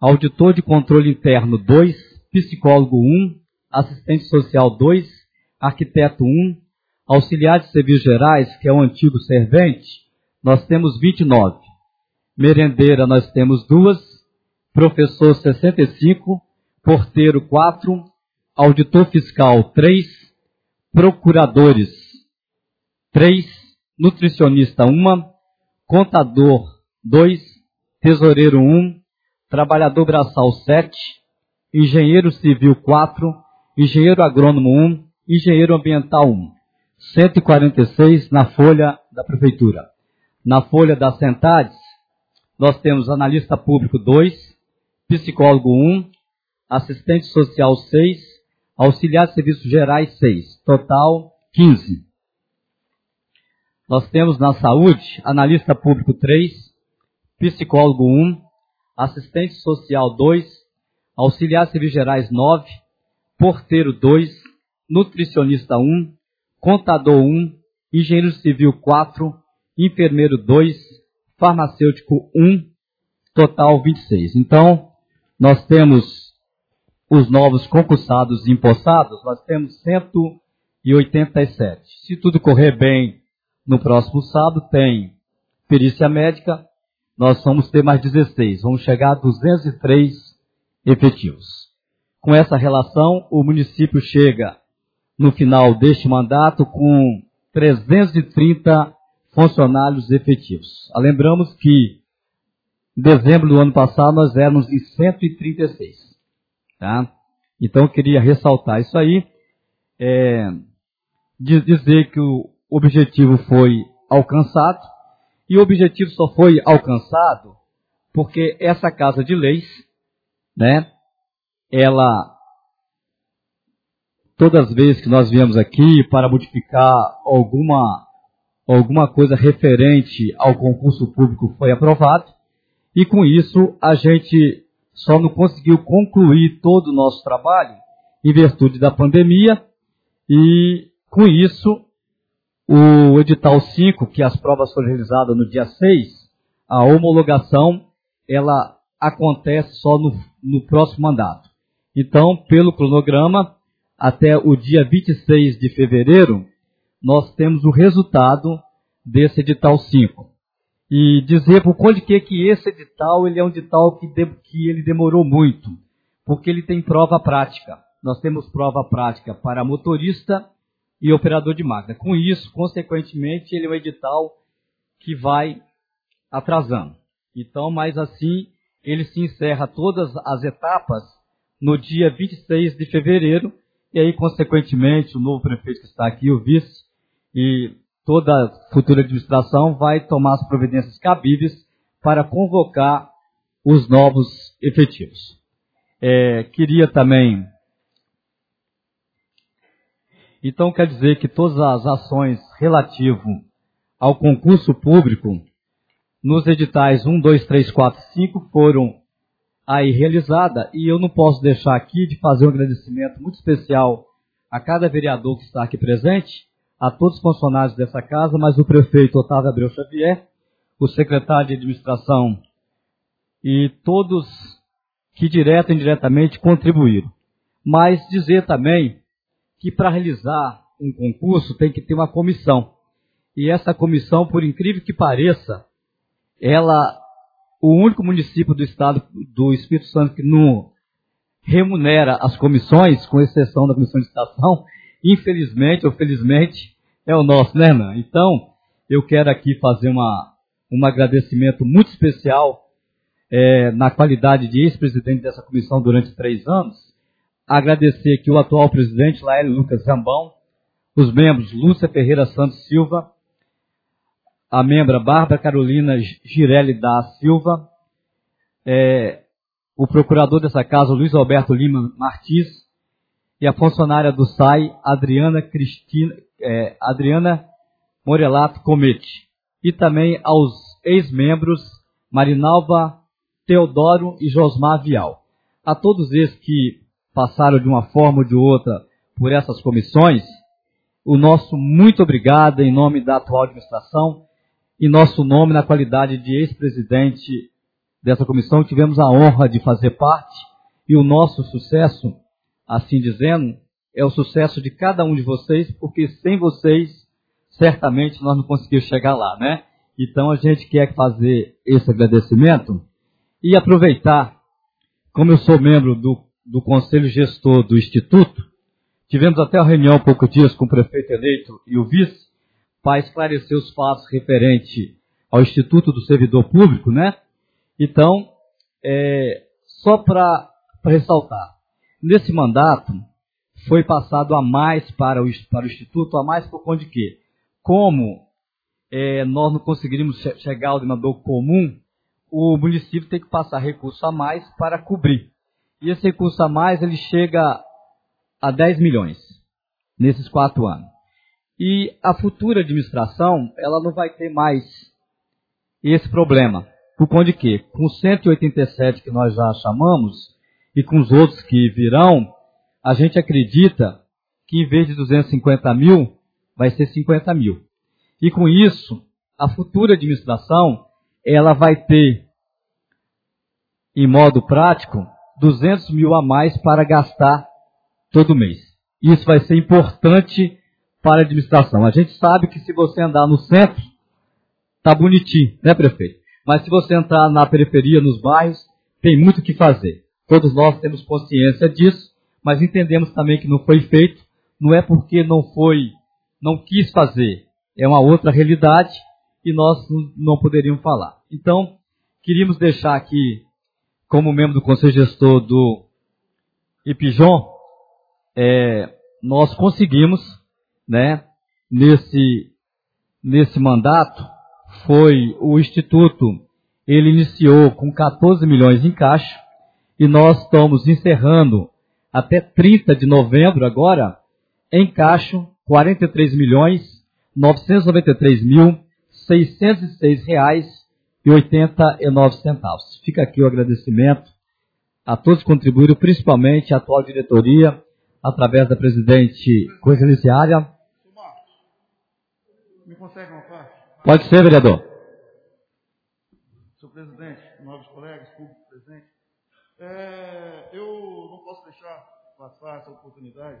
auditor de controle interno 2, psicólogo 1, assistente social 2, arquiteto 1, auxiliar de serviços gerais, que é o antigo servente, nós temos 29. Merendeira nós temos 2, professor 65, porteiro 4, auditor fiscal 3, procuradores 3, nutricionista 1, contador 2, tesoureiro 1, trabalhador braçal 7, engenheiro civil 4, engenheiro agrônomo 1, engenheiro ambiental 1. 146 na folha da prefeitura. Na folha das Sentades, nós temos analista público 2, psicólogo 1, assistente social 6, auxiliar de serviços gerais 6, total 15. Nós temos na saúde, analista público 3, psicólogo 1, assistente social 2, auxiliar de serviços gerais 9, porteiro 2, nutricionista 1, contador 1, engenheiro civil 4, enfermeiro 2, farmacêutico 1, total 26. Então, nós temos os novos concursados e empossados, nós temos 187. Se tudo correr bem, no próximo sábado tem perícia médica, nós vamos ter mais 16, vamos chegar a 203 efetivos. Com essa relação, o município chega no final deste mandato com 330 funcionários efetivos. Lembramos que em dezembro do ano passado nós éramos em 136. Tá? Então eu queria ressaltar isso aí, dizer que o objetivo foi alcançado, e o objetivo só foi alcançado porque essa Casa de Leis, né, ela, todas as vezes que nós viemos aqui para modificar alguma coisa referente ao concurso público foi aprovado, e com isso a gente só não conseguiu concluir todo o nosso trabalho em virtude da pandemia, e com isso o edital 5, que as provas foram realizadas no dia 6, a homologação ela acontece só no próximo mandato. Então, pelo cronograma, até o dia 26 de fevereiro, nós temos o resultado desse edital 5. E dizer por conta de que esse edital ele é um edital que ele demorou muito, porque ele tem prova prática. Nós temos prova prática para motorista e operador de máquina. Com isso, consequentemente, ele é um edital que vai atrasando. Então, mas assim, ele se encerra todas as etapas no dia 26 de fevereiro, e aí, consequentemente, o novo prefeito que está aqui, o vice, e toda a futura administração vai tomar as providências cabíveis para convocar os novos efetivos. Queria também... Então, quer dizer que todas as ações relativas ao concurso público, nos editais 1, 2, 3, 4, 5, foram aí realizadas, e eu não posso deixar aqui de fazer um agradecimento muito especial a cada vereador que está aqui presente, a todos os funcionários dessa casa, mas o prefeito Otávio Abreu Xavier, o secretário de administração e todos que direto e indiretamente contribuíram. Mas dizer também que para realizar um concurso tem que ter uma comissão. E essa comissão, por incrível que pareça, o único município do estado do Espírito Santo que não remunera as comissões, com exceção da comissão de estação, infelizmente ou felizmente, é o nosso, né, Nan? Então, eu quero aqui fazer um agradecimento muito especial na qualidade de ex-presidente dessa comissão durante 3 anos, agradecer aqui o atual presidente, Laélio Lucas Zambão, os membros Lúcia Ferreira Santos Silva, a membra Bárbara Carolina Girelli da Silva, o procurador dessa casa, Luiz Alberto Lima Martins, e a funcionária do SAI, Adriana Morelato Comete, e também aos ex-membros Marinalva Teodoro e Josmar Vial. A todos esses que passaram de uma forma ou de outra por essas comissões, o nosso muito obrigado em nome da atual administração, em nosso nome na qualidade de ex-presidente dessa comissão, tivemos a honra de fazer parte, e o nosso sucesso, assim dizendo, é o sucesso de cada um de vocês, porque sem vocês, certamente nós não conseguimos chegar lá, né? Então a gente quer fazer esse agradecimento e aproveitar, como eu sou membro do Conselho Gestor do Instituto, tivemos até uma reunião há poucos dias com o prefeito eleito e o vice, para esclarecer os fatos referentes ao Instituto do Servidor Público, né? Então, só para ressaltar, nesse mandato foi passado a mais para o Instituto, a mais por conta de quê? Como nós não conseguiríamos chegar ao denominador comum, o município tem que passar recurso a mais para cobrir. E esse recurso a mais, ele chega a 10 milhões nesses 4 anos. E a futura administração, ela não vai ter mais esse problema. Por conta de quê? Com 187 que nós já chamamos, e com os outros que virão, a gente acredita que em vez de 250 mil, vai ser 50 mil. E com isso, a futura administração, ela vai ter, em modo prático, 200 mil a mais para gastar todo mês. Isso vai ser importante para a administração. A gente sabe que se você andar no centro, tá bonitinho, né, prefeito? Mas se você entrar na periferia, nos bairros, tem muito o que fazer. Todos nós temos consciência disso, mas entendemos também que não foi feito. Não é porque não quis fazer. É uma outra realidade e nós não poderíamos falar. Então, queríamos deixar aqui, como membro do Conselho Gestor do IPJON, nós conseguimos, né, nesse mandato, o Instituto, ele iniciou com 14 milhões em caixa, e nós estamos encerrando até 30 de novembro agora, em caixa, 43 milhões, 993 mil, 606 reais e 89 centavos. Fica aqui o agradecimento a todos que contribuíram, principalmente a atual diretoria, através da presidente conselheira. Me consegue uma parte? Pode ser, vereador. Senhor presidente, nobres colegas, público presente, eu não posso deixar passar essa oportunidade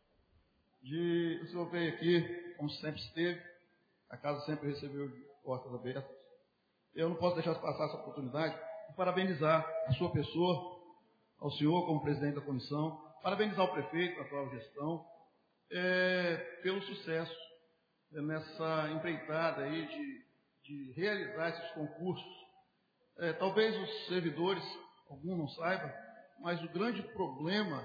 o senhor veio aqui, como sempre esteve, a casa sempre recebeu portas abertas. Eu não posso deixar passar essa oportunidade de parabenizar a sua pessoa, ao senhor como presidente da comissão, parabenizar o prefeito, a atual gestão, pelo sucesso nessa empreitada aí de realizar esses concursos. Talvez os servidores, alguns não saibam, mas o grande problema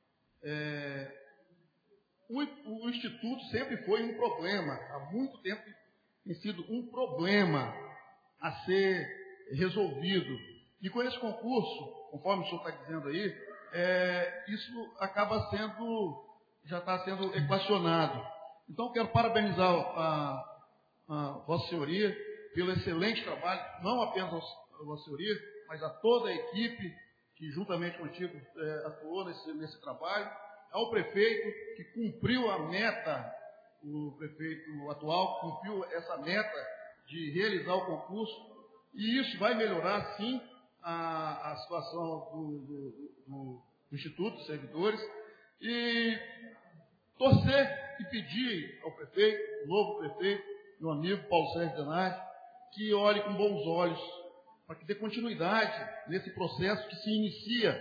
o Instituto sempre foi um problema, há muito tempo tem sido um problema a ser resolvido. E com esse concurso, conforme o senhor está dizendo aí, isso acaba já está sendo equacionado. Então, quero parabenizar a Vossa Senhoria pelo excelente trabalho, não apenas a Vossa Senhoria, mas a toda a equipe que juntamente contigo atuou nesse trabalho, ao prefeito que cumpriu a meta, o prefeito atual cumpriu essa meta de realizar o concurso, e isso vai melhorar, sim, a situação do Instituto dos Servidores, e torcer e pedir ao prefeito, o novo prefeito, meu amigo Paulo Sérgio Denardi, que olhe com bons olhos, para que dê continuidade nesse processo que se inicia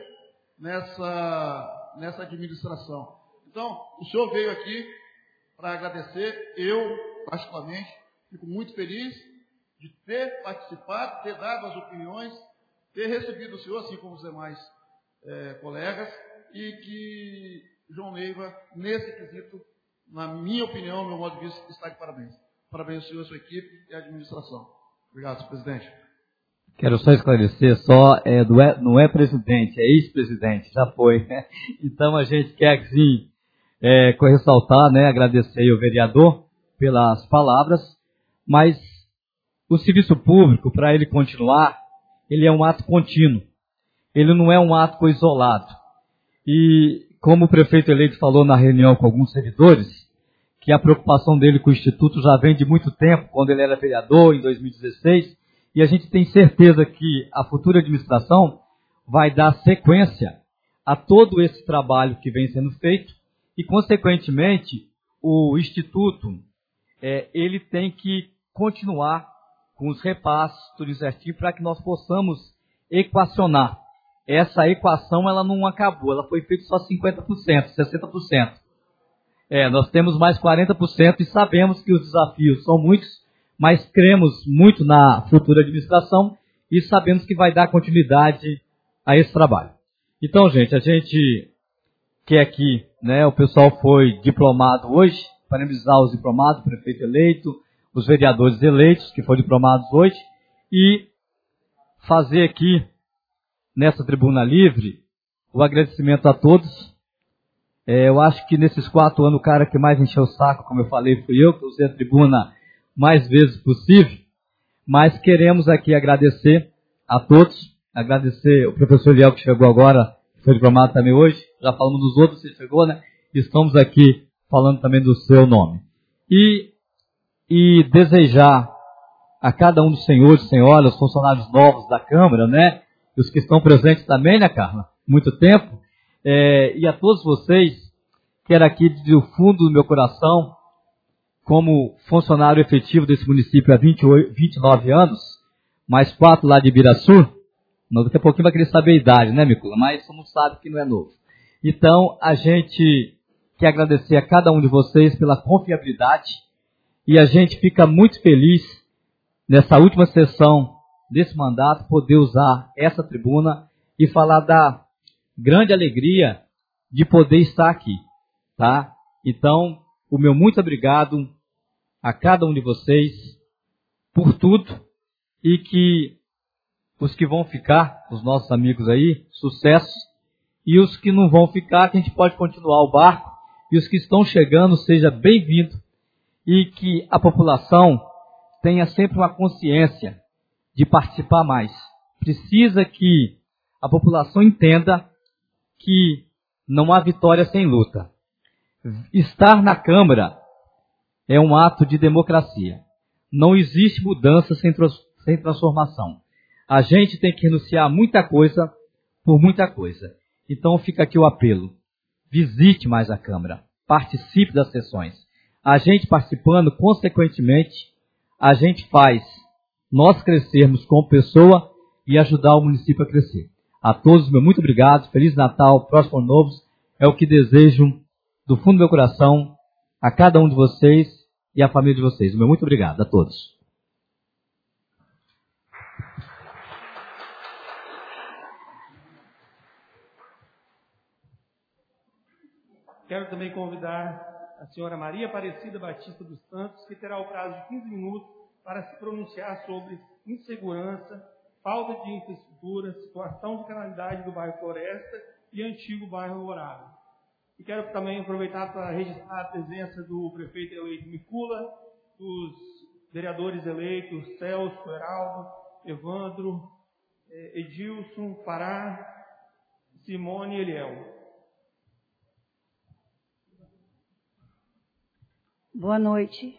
nessa administração. Então, o senhor veio aqui para agradecer, eu, particularmente, fico muito feliz de ter participado, ter dado as opiniões, ter recebido o senhor, assim como os demais colegas, e que João Neiva, nesse quesito, na minha opinião, no meu modo de vista, está de parabéns. Parabéns ao senhor, a sua equipe e à administração. Obrigado, senhor presidente. Quero só esclarecer, não é presidente, é ex-presidente, já foi. Né? Então a gente quer, sim, ressaltar, né, agradecer ao vereador pelas palavras, mas o serviço público, para ele continuar, ele é um ato contínuo. Ele não é um ato isolado. E como o prefeito eleito falou na reunião com alguns servidores, que a preocupação dele com o Instituto já vem de muito tempo, quando ele era vereador, em 2016, e a gente tem certeza que a futura administração vai dar sequência a todo esse trabalho que vem sendo feito e, consequentemente, o Instituto ele tem que continuar com os repasses, tudo certinho, para que nós possamos equacionar. Essa equação ela não acabou, ela foi feita só 50%, 60%. Nós temos mais 40% e sabemos que os desafios são muitos, mas cremos muito na futura administração e sabemos que vai dar continuidade a esse trabalho. Então, gente, a gente quer aqui, o pessoal foi diplomado hoje, parabenizar os diplomados, o prefeito eleito, os vereadores eleitos, que foram diplomados hoje, e fazer aqui, nessa tribuna livre, o agradecimento a todos. Eu acho que nesses 4 anos, o cara que mais encheu o saco, como eu falei, fui eu, que usei a tribuna mais vezes possível, mas queremos aqui agradecer a todos, agradecer o professor Eliel, que chegou agora, que foi diplomado também hoje, já falamos dos outros, você chegou, Estamos aqui falando também do seu nome. E desejar a cada um dos senhores e senhoras, os funcionários novos da Câmara, e os que estão presentes também, Carla? Muito tempo. E a todos vocês, quero aqui do fundo do meu coração, como funcionário efetivo desse município há 29 anos, mais 4 lá de Ibiraçu, daqui a pouquinho vai querer saber a idade, Micula? Mas todo mundo sabe que não é novo. Então, a gente quer agradecer a cada um de vocês pela confiabilidade e a gente fica muito feliz nessa última sessão desse mandato poder usar essa tribuna e falar da grande alegria de poder estar aqui, tá? Então, o meu muito obrigado a cada um de vocês por tudo e que os que vão ficar, os nossos amigos aí, sucesso, e os que não vão ficar, que a gente pode continuar o barco, e os que estão chegando, seja bem-vindo, e que a população tenha sempre uma consciência de participar mais. Precisa que a população entenda que não há vitória sem luta. Estar na Câmara é um ato de democracia. Não existe mudança sem transformação. A gente tem que renunciar a muita coisa por muita coisa. Então fica aqui o apelo. Visite mais a Câmara. Participe das sessões. A gente participando, consequentemente, a gente faz nós crescermos como pessoa e ajudar o município a crescer. A todos, meu muito obrigado. Feliz Natal, próximo ano novo. É o que desejo do fundo do meu coração a cada um de vocês e a família de vocês. Meu muito obrigado a todos. Quero também convidar a senhora Maria Aparecida Batista dos Santos, que terá o prazo de 15 minutos para se pronunciar sobre insegurança, falta de infraestrutura, situação de canalidade do bairro Floresta e antigo bairro Alvorada. E quero também aproveitar para registrar a presença do prefeito eleito Micula, dos vereadores eleitos Celso, Heraldo, Evandro, Edilson, Pará, Simone e Eliel. Boa noite.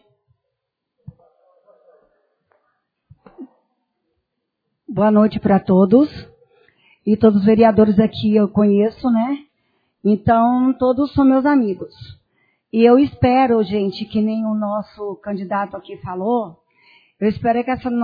Boa noite para todos. E todos os vereadores aqui eu conheço, Então, todos são meus amigos. E eu espero, gente, que nem o nosso candidato aqui falou, eu espero que esse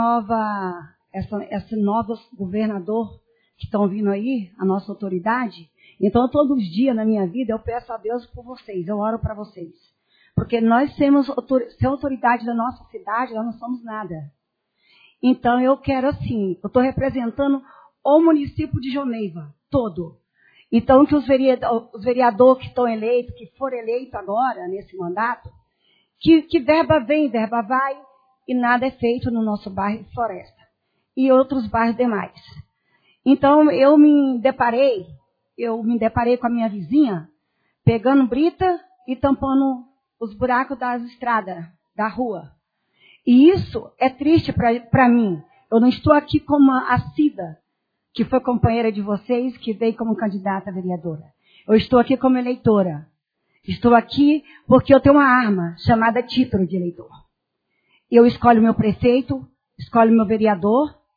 novo governador que estão vindo aí, a nossa autoridade, então todos os dias na minha vida eu peço a Deus por vocês, eu oro para vocês. Porque nós temos sem autoridade da nossa cidade, nós não somos nada. Então eu quero assim, eu estou representando o município de Joneiva, todo. Então que os vereadores que estão eleitos, que foram eleitos agora, nesse mandato, que verba vem, verba vai, e nada é feito no nosso bairro Floresta. E outros bairros demais. Então eu me deparei com a minha vizinha, pegando brita e tampando os buracos das estradas, da rua. E isso é triste para mim. Eu não estou aqui como a Cida, que foi companheira de vocês, que veio como candidata a vereadora. Eu estou aqui como eleitora. Estou aqui porque eu tenho uma arma chamada título de eleitor. Eu escolho meu prefeito, escolho meu vereador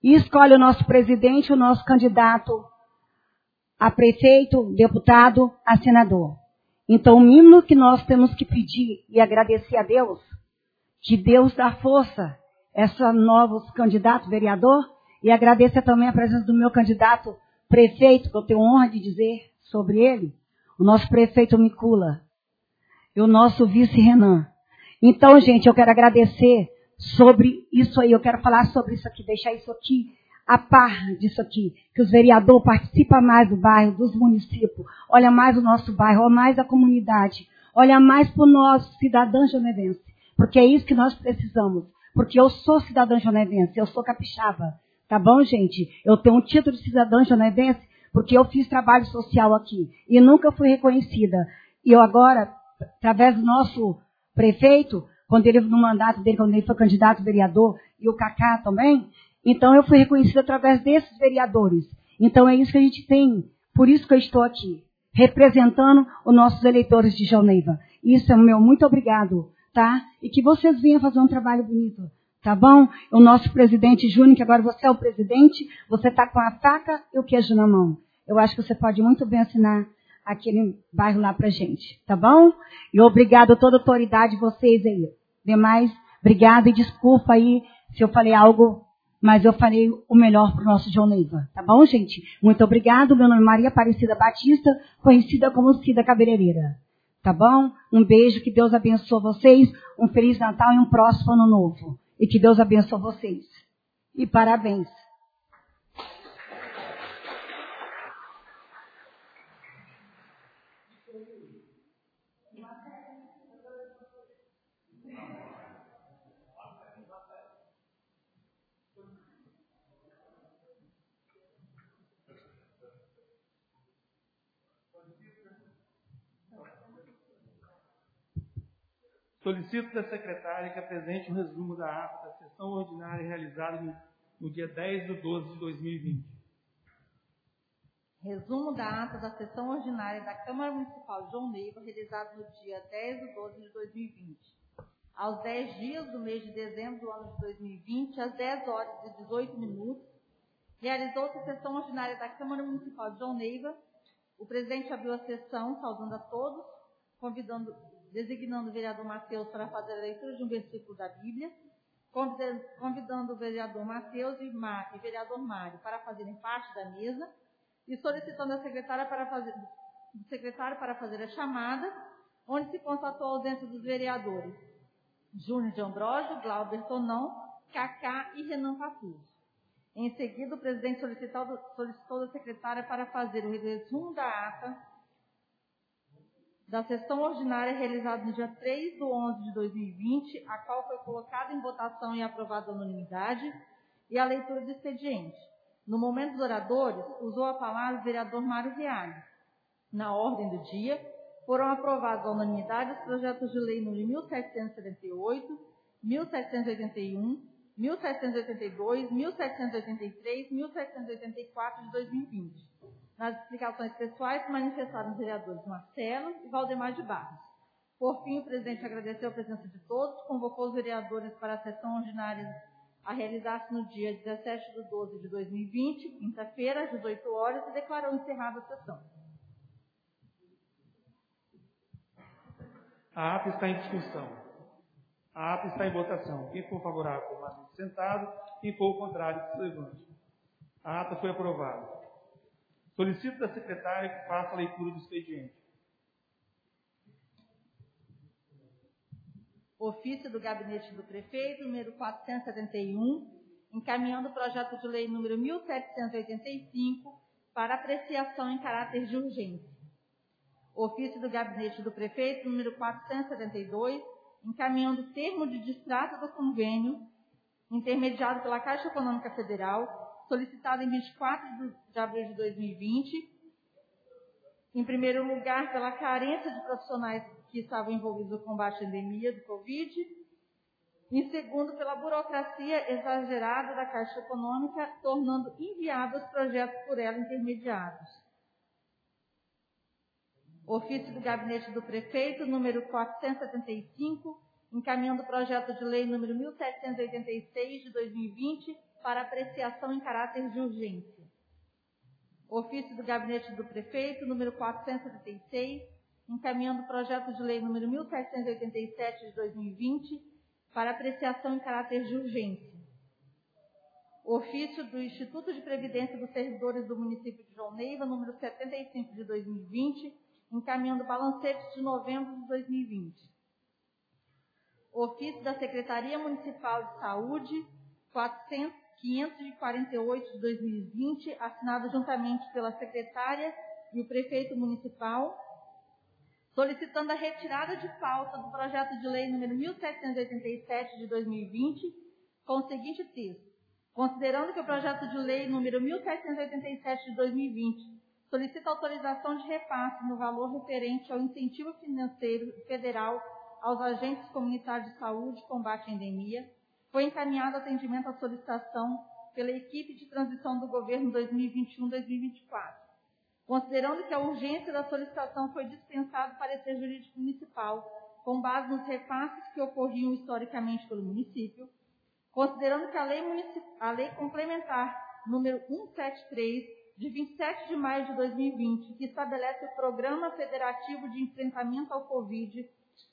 e escolhe o nosso presidente, o nosso candidato a prefeito, deputado, a senador. Então, o mínimo que nós temos que pedir e agradecer a Deus, que Deus dá força a esses novos candidatos, vereador, e agradecer também a presença do meu candidato prefeito, que eu tenho honra de dizer sobre ele, o nosso prefeito Micula, e o nosso vice Renan. Então, gente, eu quero agradecer sobre isso aí, eu quero falar sobre isso aqui, deixar isso aqui a par disso aqui, que os vereadores participam mais do bairro, dos municípios, olha mais o nosso bairro, olha mais a comunidade, olha mais para o nosso cidadão jonevense, porque é isso que nós precisamos, porque eu sou cidadã jonevense, eu sou capixaba, tá bom, gente? Eu tenho um título de cidadã jonevense porque eu fiz trabalho social aqui e nunca fui reconhecida. E eu agora, através do nosso prefeito, quando ele no mandato dele, quando ele foi candidato a vereador, e o Cacá também, então eu fui reconhecida através desses vereadores. Então é isso que a gente tem, por isso que eu estou aqui, representando os nossos eleitores de João Neiva. Isso é o meu muito obrigado, tá? E que vocês venham fazer um trabalho bonito, tá bom? O nosso presidente Júnior, que agora você é o presidente, você está com a faca e o queijo na mão. Eu acho que você pode muito bem assinar aquele bairro lá pra gente, tá bom? E obrigado a toda a autoridade de vocês aí. Demais, obrigada e desculpa aí se eu falei algo, mas eu falei o melhor para o nosso João Neiva, tá bom, gente? Muito obrigado, meu nome é Maria Aparecida Batista, conhecida como Cida Cabeleireira, tá bom? Um beijo, que Deus abençoe vocês, um Feliz Natal e um próximo Ano Novo. E que Deus abençoe vocês. E parabéns. Solicito da secretária que apresente um resumo da ata da sessão ordinária realizada no dia 10/12 de 2020. Resumo da ata da sessão ordinária da Câmara Municipal de João Neiva, realizada no dia 10/12 de 2020. Aos 10 dias do mês de dezembro do ano de 2020, às 10 horas e 18 minutos, realizou-se a sessão ordinária da Câmara Municipal de João Neiva. O presidente abriu a sessão, saudando a todos, designando o vereador Matheus para fazer a leitura de um versículo da Bíblia, convidando o vereador Matheus e o vereador Mário para fazerem parte da mesa e solicitando a secretário para fazer a chamada, onde se constatou a ausência dos vereadores Júnior de Ambrósio, Glauber Tonão, Cacá e Renan Patuso. Em seguida, o presidente solicitou da secretária para fazer o resumo da ata da sessão ordinária realizada no dia 3/11 de 2020, a qual foi colocada em votação e aprovada à unanimidade, e a leitura do expediente. No momento dos oradores, usou a palavra o vereador Mário Reale. Na ordem do dia, foram aprovados à unanimidade os projetos de lei número 1778, 1781, 1782, 1783, 1784 de 2020. Nas explicações pessoais se manifestaram os vereadores Marcelo e Valdemar de Barros. Por fim, o presidente agradeceu a presença de todos, convocou os vereadores para a sessão ordinária a realizar-se no dia 17/12 de 2020, quinta-feira, às 18 horas, e declarou encerrada a sessão. A ata está em discussão. A ata está em votação. Quem for favorável, permaneça sentado. Quem for o contrário, se levante. A ata foi aprovada. Solicito da secretária que faça a leitura do expediente. Ofício do Gabinete do Prefeito, número 471, encaminhando o projeto de lei número 1785 para apreciação em caráter de urgência. Ofício do Gabinete do Prefeito, número 472, encaminhando o termo de distrato do convênio intermediado pela Caixa Econômica Federal, solicitado em 24 de abril de 2020, em primeiro lugar, pela carência de profissionais que estavam envolvidos no combate à endemia do Covid, em segundo, pela burocracia exagerada da Caixa Econômica, tornando inviáveis os projetos por ela intermediados. Ofício do Gabinete do Prefeito, número 475, encaminhando o projeto de lei número 1786 de 2020 para apreciação em caráter de urgência. Ofício do Gabinete do Prefeito, número 476, encaminhando o projeto de lei número 1787 de 2020 para apreciação em caráter de urgência. Ofício do Instituto de Previdência dos Servidores do Município de João Neiva, número 75 de 2020, encaminhando o balancete de novembro de 2020. Ofício da Secretaria Municipal de Saúde, 548 de 2020, assinado juntamente pela secretária e o prefeito municipal, solicitando a retirada de pauta do projeto de lei número 1787 de 2020, com o seguinte texto: considerando que o projeto de lei número 1787 de 2020 solicita autorização de repasse no valor referente ao incentivo financeiro federal aos agentes comunitários de saúde e combate à endemia, foi encaminhado atendimento à solicitação pela equipe de transição do governo 2021-2024. Considerando que a urgência da solicitação foi dispensado o parecer jurídico municipal, com base nos repasses que ocorriam historicamente pelo município, considerando que a lei complementar número 173, de 27 de maio de 2020, que estabelece o Programa Federativo de Enfrentamento ao Covid,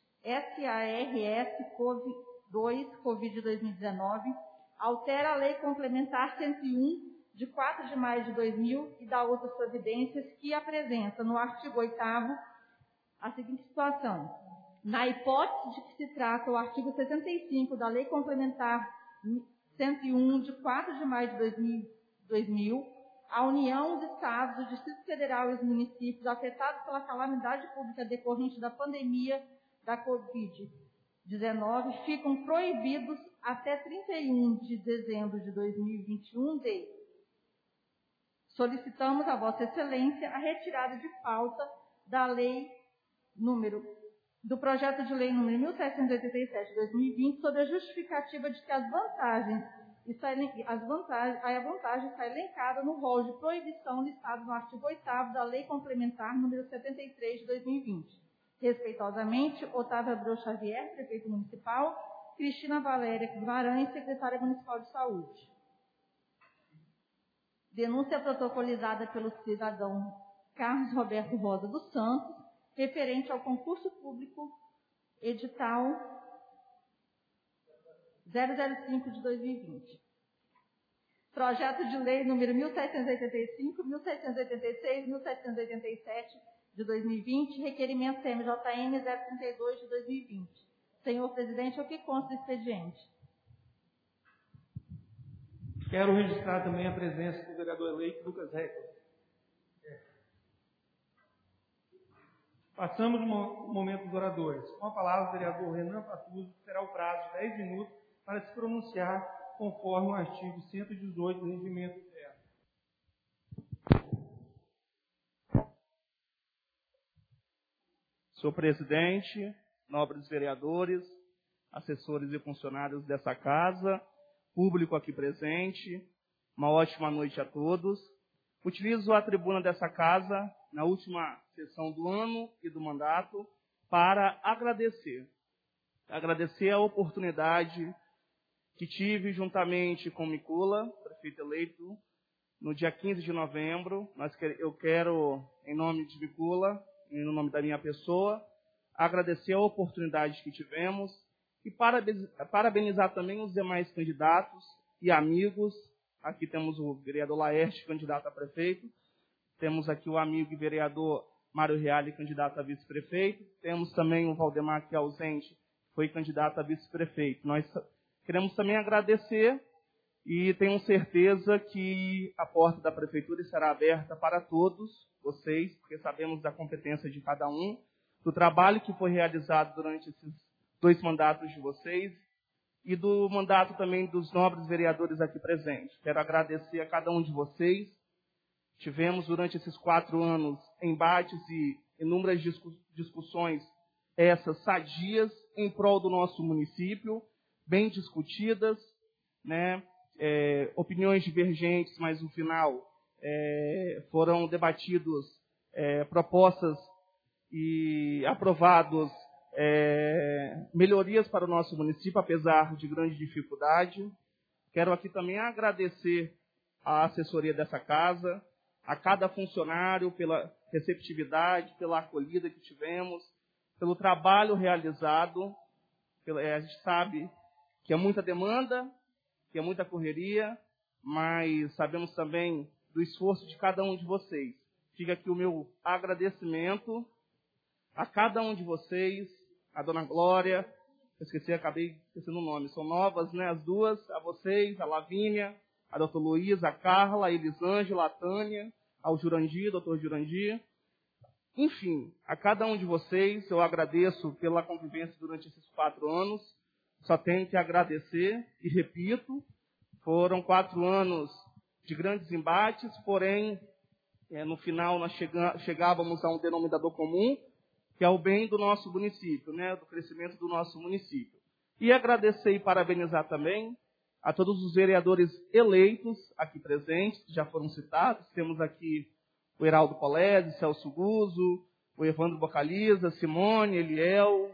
SARS-CoV-2, Covid-2019, altera a Lei Complementar 101, de 4 de maio de 2000, e dá outras providências, que apresenta no artigo 8º a seguinte situação: na hipótese de que se trata o artigo 65 da Lei Complementar 101, de 4 de maio de 2000, a União, os Estados, o Distrito Federal e os municípios afetados pela calamidade pública decorrente da pandemia da Covid-19 ficam proibidos até 31 de dezembro de 2021 de: solicitamos a Vossa Excelência a retirada de pauta da lei do projeto de lei número 1787 de 2020 sobre a justificativa de que a vantagem está elencada no rol de proibição listado no artigo 8º da Lei Complementar número 73 de 2020. Respeitosamente, Otávio Abreu Xavier, prefeito municipal, Cristina Valéria Guimarães, secretária municipal de saúde. Denúncia protocolizada pelo cidadão Carlos Roberto Rosa dos Santos, referente ao concurso público edital 005 de 2020. Projeto de lei número 1785, 1786, 1787 de 2020, requerimento CMJN 032 de 2020. Senhor presidente, o que consta do expediente? Quero registrar também a presença do vereador eleito Lucas Record. Passamos o momento dos oradores. Com a palavra, o vereador Renan Patuso terá o prazo de 10 minutos para se pronunciar conforme o artigo 118 do Regimento Interno. Senhor presidente, nobres vereadores, assessores e funcionários dessa casa, público aqui presente, uma ótima noite a todos. Utilizo a tribuna dessa casa na última sessão do ano e do mandato para agradecer a oportunidade que tive juntamente com Micula, prefeito eleito, no dia 15 de novembro. Eu quero, em nome de Micula, em nome da minha pessoa, agradecer a oportunidade que tivemos e parabenizar também os demais candidatos e amigos. Aqui temos o vereador Laerte, candidato a prefeito. Temos aqui o amigo e vereador Mário Reale, candidato a vice-prefeito. Temos também o Valdemar, que é ausente, foi candidato a vice-prefeito. Nós queremos também agradecer e tenho certeza que a porta da prefeitura será aberta para todos vocês, porque sabemos da competência de cada um, do trabalho que foi realizado durante esses 2 mandatos de vocês e do mandato também dos nobres vereadores aqui presentes. Quero agradecer a cada um de vocês. Tivemos durante esses 4 anos embates e inúmeras discussões, essas sadias, em prol do nosso município, bem discutidas, né? Opiniões divergentes, mas no final foram debatidos propostas e aprovados melhorias para o nosso município, apesar de grande dificuldade. Quero aqui também agradecer a assessoria dessa casa, a cada funcionário pela receptividade, pela acolhida que tivemos, pelo trabalho realizado. A gente sabe que é muita demanda, que é muita correria, mas sabemos também do esforço de cada um de vocês. Fica aqui o meu agradecimento a cada um de vocês, a Dona Glória, acabei esquecendo o nome, são novas, né, as duas, a vocês, a Lavínia, a doutora Luísa, a Carla, a Elisângela, a Tânia, ao Jurandir, doutor Jurandir. Enfim, a cada um de vocês, eu agradeço pela convivência durante esses 4 anos. Só tenho que agradecer e repito, foram 4 anos de grandes embates, porém, no final nós chegávamos a um denominador comum, que é o bem do nosso município, né, do crescimento do nosso município. E agradecer e parabenizar também a todos os vereadores eleitos aqui presentes, que já foram citados. Temos aqui o Heraldo Polese, Celso Guzzo, o Evandro Bocaliza, Simone, Eliel,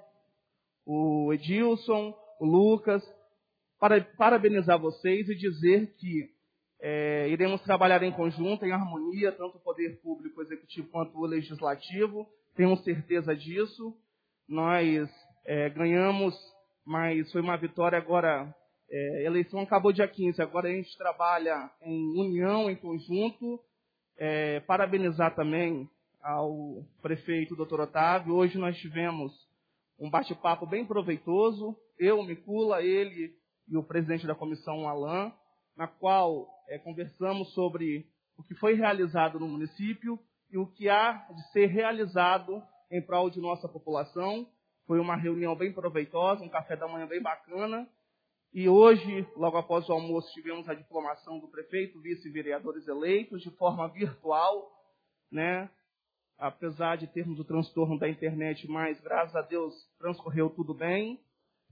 o Edilson, o Lucas. Parabenizar vocês e dizer que iremos trabalhar em conjunto, em harmonia, tanto o poder público, executivo, quanto o legislativo. Tenho certeza disso. Nós ganhamos, mas foi uma vitória agora. A eleição acabou dia 15, agora a gente trabalha em união, em conjunto. Parabenizar também ao prefeito, doutor Otávio. Hoje nós tivemos um bate-papo bem proveitoso, eu, Micula, ele e o presidente da comissão, Alain, na qual conversamos sobre o que foi realizado no município e o que há de ser realizado em prol de nossa população. Foi uma reunião bem proveitosa, um café da manhã bem bacana. E hoje, logo após o almoço, tivemos a diplomação do prefeito, vice-vereadores eleitos, de forma virtual, né? Apesar de termos o transtorno da internet, mas, graças a Deus, transcorreu tudo bem.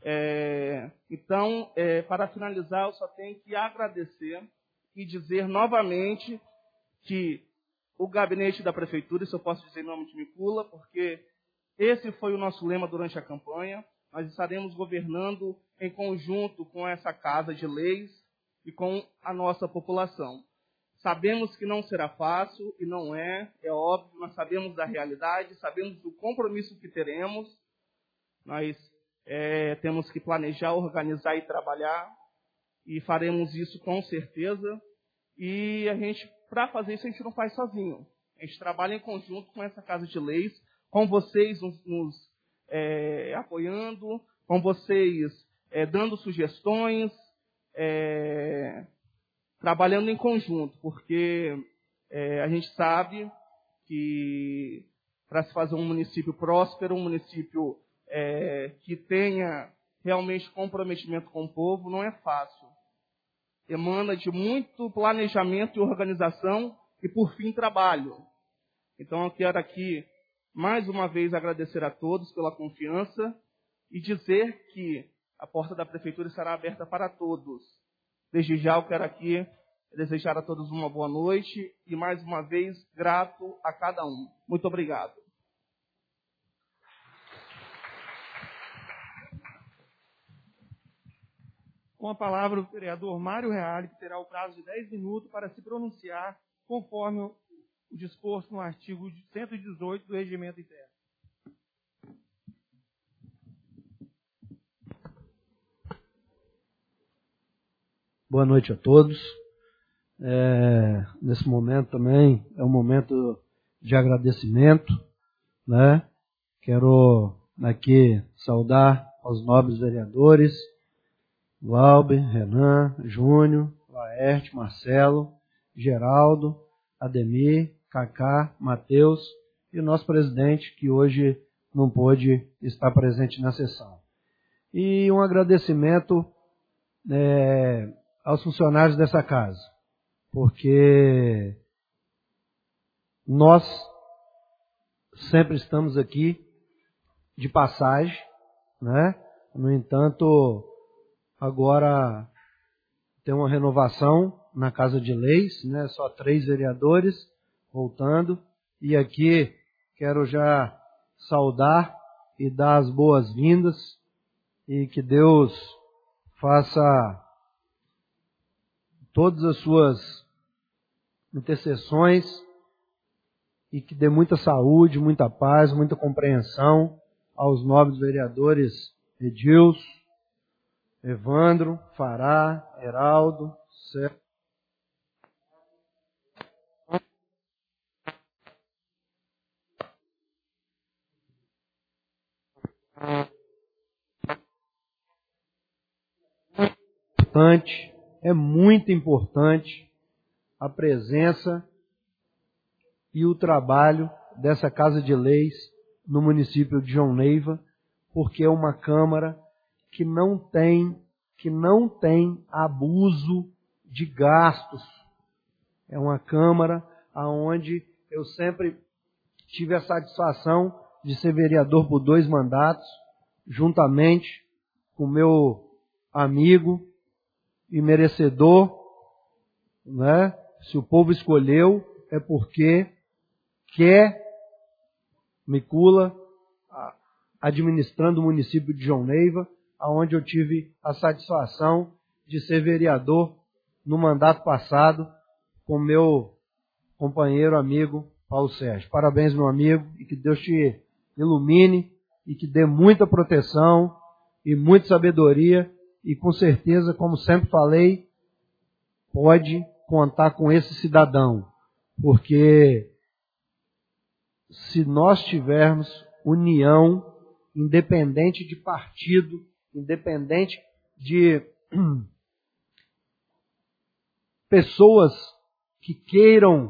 Então, para finalizar, eu só tenho que agradecer e dizer novamente que o gabinete da prefeitura, isso eu posso dizer em nome de Micula, porque esse foi o nosso lema durante a campanha. Nós estaremos governando em conjunto com essa Casa de Leis e com a nossa população. Sabemos que não será fácil, e não é óbvio, nós sabemos da realidade, sabemos do compromisso que teremos. Nós temos que planejar, organizar e trabalhar, e faremos isso com certeza. E para fazer isso, a gente não faz sozinho. A gente trabalha em conjunto com essa Casa de Leis, com vocês nos apoiando, com vocês dando sugestões, trabalhando em conjunto, porque a gente sabe que para se fazer um município próspero, um município que tenha realmente comprometimento com o povo, não é fácil. Emana de muito planejamento e organização e, por fim, trabalho. Então, eu quero aqui, mais uma vez, agradecer a todos pela confiança e dizer que a porta da prefeitura estará aberta para todos. Desde já, eu quero aqui desejar a todos uma boa noite e, mais uma vez, grato a cada um. Muito obrigado. Com a palavra, o vereador Mário Reale, que terá o prazo de 10 minutos para se pronunciar, conforme o disposto no artigo 118 do Regimento Interno. Boa noite a todos. Nesse momento também é um momento de agradecimento, né? Quero aqui saudar aos nobres vereadores, Glauber, Renan, Júnior, Laerte, Marcelo, Geraldo, Ademir, Cacá, Matheus e o nosso presidente, que hoje não pôde estar presente na sessão. E um agradecimento aos funcionários dessa casa, porque nós sempre estamos aqui de passagem, né? No entanto, agora tem uma renovação na Casa de Leis, né? Só 3 vereadores voltando. E aqui quero já saudar e dar as boas-vindas e que Deus faça todas as suas intercessões e que dê muita saúde, muita paz, muita compreensão aos nobres vereadores Edilson, Evandro, Fará, Heraldo, Sérgio. É muito importante a presença e o trabalho dessa Casa de Leis no município de João Neiva, porque é uma Câmara que não tem abuso de gastos. É uma Câmara onde eu sempre tive a satisfação de ser vereador por 2 mandatos, juntamente com meu amigo e merecedor, né? Se o povo escolheu, é porque quer Micula administrando o município de João Neiva, onde eu tive a satisfação de ser vereador no mandato passado com meu companheiro, amigo Paulo Sérgio. Parabéns, meu amigo, e que Deus te ilumine e que dê muita proteção e muita sabedoria. E com certeza, como sempre falei, pode contar com esse cidadão. Porque se nós tivermos união, independente de partido, independente de pessoas que queiram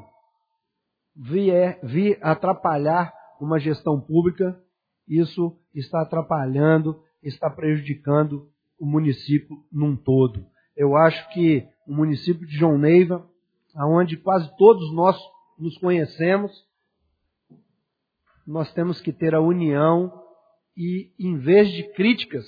vir atrapalhar uma gestão pública, isso está atrapalhando, está prejudicando o município num todo. Eu acho que o município de João Neiva, onde quase todos nós nos conhecemos, nós temos que ter a união e, em vez de críticas,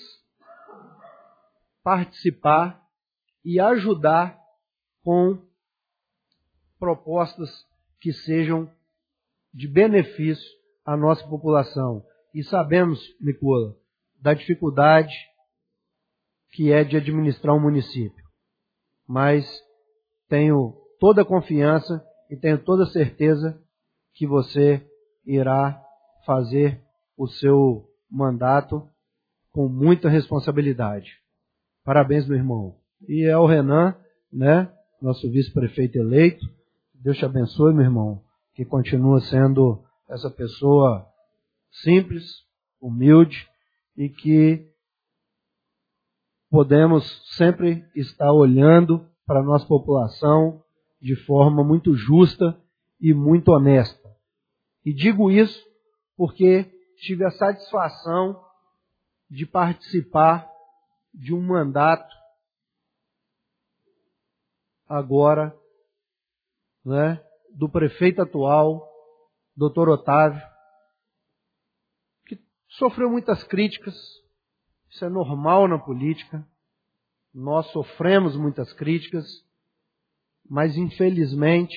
participar e ajudar com propostas que sejam de benefício à nossa população. E sabemos, Nicola, da dificuldade que é de administrar um município. Mas tenho toda a confiança e tenho toda a certeza que você irá fazer o seu mandato com muita responsabilidade. Parabéns, meu irmão. E ao Renan, né, nosso vice-prefeito eleito, Deus te abençoe, meu irmão, que continua sendo essa pessoa simples, humilde e que podemos sempre estar olhando para a nossa população de forma muito justa e muito honesta. E digo isso porque tive a satisfação de participar de um mandato agora, né, do prefeito atual, Dr. Otávio, que sofreu muitas críticas. Isso é normal na política. Nós sofremos muitas críticas, mas infelizmente,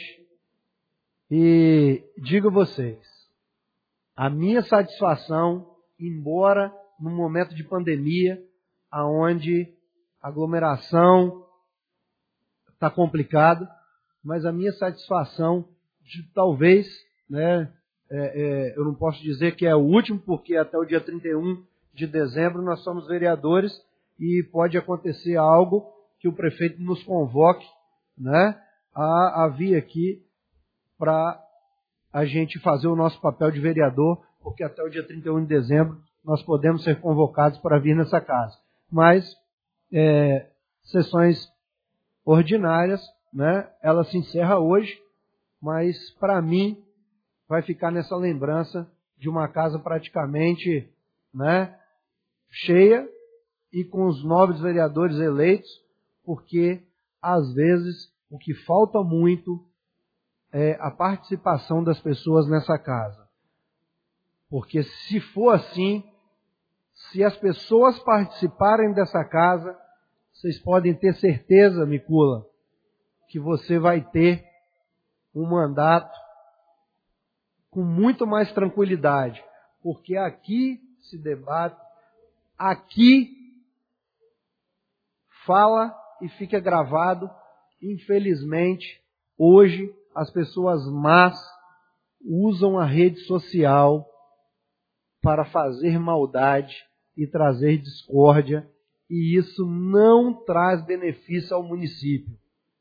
e digo a vocês, a minha satisfação, embora num momento de pandemia, aonde a aglomeração está complicada, mas a minha satisfação de talvez, né, eu não posso dizer que é o último, porque até o dia 31 de dezembro nós somos vereadores e pode acontecer algo que o prefeito nos convoque, né, a vir aqui para a gente fazer o nosso papel de vereador, porque até o dia 31 de dezembro nós podemos ser convocados para vir nessa casa. Mas sessões ordinárias, né, ela se encerra hoje, mas para mim vai ficar nessa lembrança de uma casa praticamente, né, cheia e com os nobres vereadores eleitos, porque às vezes o que falta muito é a participação das pessoas nessa casa. Porque se for assim, se as pessoas participarem dessa casa, vocês podem ter certeza, Micula, que você vai ter um mandato com muito mais tranquilidade. Porque aqui se debate, aqui fala e fica gravado infelizmente, hoje as pessoas más usam a rede social para fazer maldade e trazer discórdia, e isso não traz benefício ao município.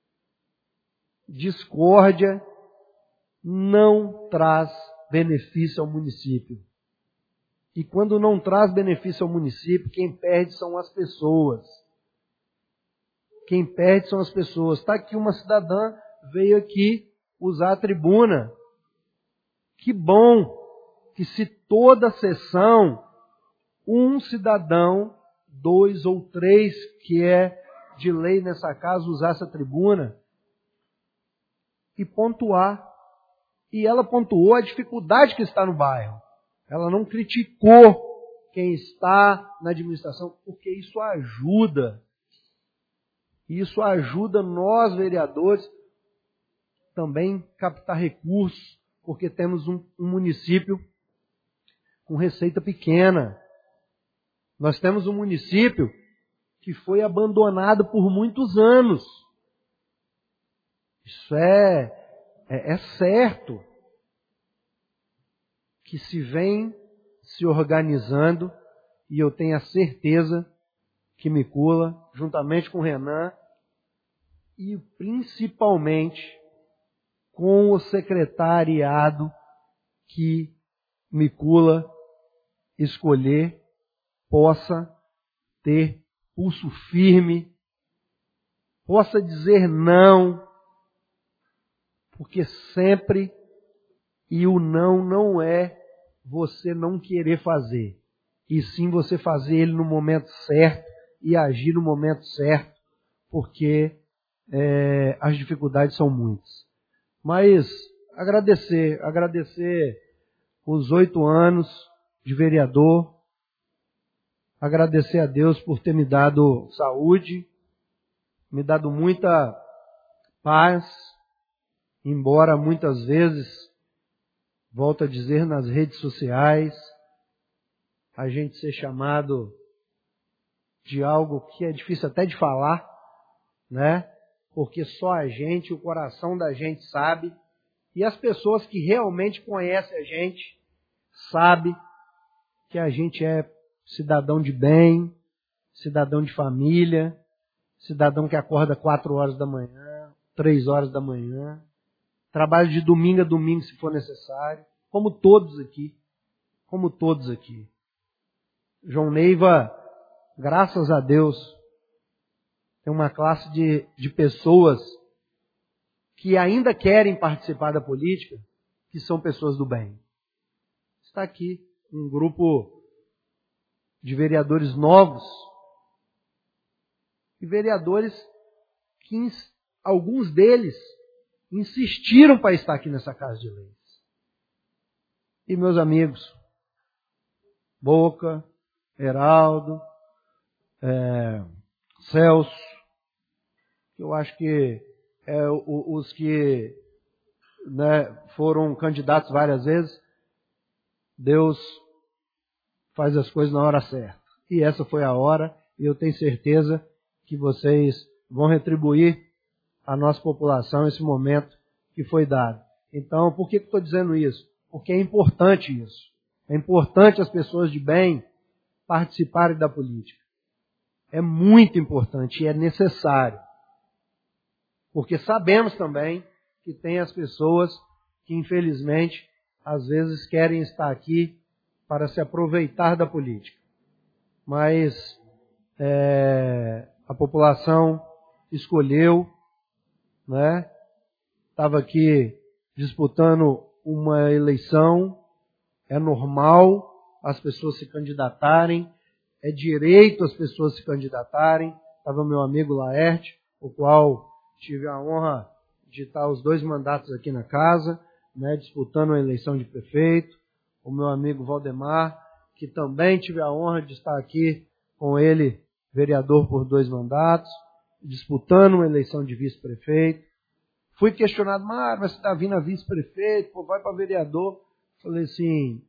Discórdia não traz benefício ao município. E quando não traz benefício ao município, quem perde são as pessoas. Quem perde são as pessoas. Está aqui uma cidadã, veio aqui usar a tribuna. Que bom que se toda sessão, um cidadão, 2 ou 3, que é de lei nessa casa, usar essa tribuna e pontuar. E ela pontuou a dificuldade que está no bairro. Ela não criticou quem está na administração, porque isso ajuda. Isso ajuda nós, vereadores, também captar recursos, porque temos um município com receita pequena. Nós temos um município que foi abandonado por muitos anos. Isso é certo. Que se vem se organizando, e eu tenho a certeza que Micula, juntamente com o Renan, e principalmente com o secretariado que Micula escolher, possa ter pulso firme, possa dizer não, porque sempre, e o não é você não querer fazer, e sim você fazer ele no momento certo e agir no momento certo, porque as dificuldades são muitas. Mas agradecer os 8 anos de vereador, agradecer a Deus por ter me dado saúde, me dado muita paz, embora muitas vezes, volto a dizer, nas redes sociais, a gente ser chamado de algo que é difícil até de falar, né? Porque só a gente, o coração da gente sabe, e as pessoas que realmente conhecem a gente, sabem que a gente é cidadão de bem, cidadão de família, cidadão que acorda 4 horas da manhã, 3 horas da manhã, trabalha de domingo a domingo se for necessário, como todos aqui. João Neiva, graças a Deus, tem uma classe de pessoas que ainda querem participar da política, que são pessoas do bem. Está aqui um grupo de vereadores novos, e vereadores que alguns deles insistiram para estar aqui nessa Casa de Leis. E meus amigos, Boca, Heraldo, Celso, eu acho que os que foram candidatos várias vezes, Deus faz as coisas na hora certa. E essa foi a hora, e eu tenho certeza que vocês vão retribuir à nossa população esse momento que foi dado. Então, por que estou dizendo isso? Porque é importante isso. É importante as pessoas de bem participarem da política. É muito importante e é necessário. Porque sabemos também que tem as pessoas que, infelizmente, às vezes querem estar aqui para se aproveitar da política. Mas a população escolheu, estava aqui disputando uma eleição, é normal as pessoas se candidatarem, é direito as pessoas se candidatarem. Estava meu amigo Laerte, o qual tive a honra de estar os 2 mandatos aqui na casa, disputando a eleição de prefeito. O meu amigo Valdemar, que também tive a honra de estar aqui com ele, vereador por 2 mandatos, disputando uma eleição de vice-prefeito. Fui questionado, mas você está vindo a vice-prefeito, vai para vereador. Falei assim,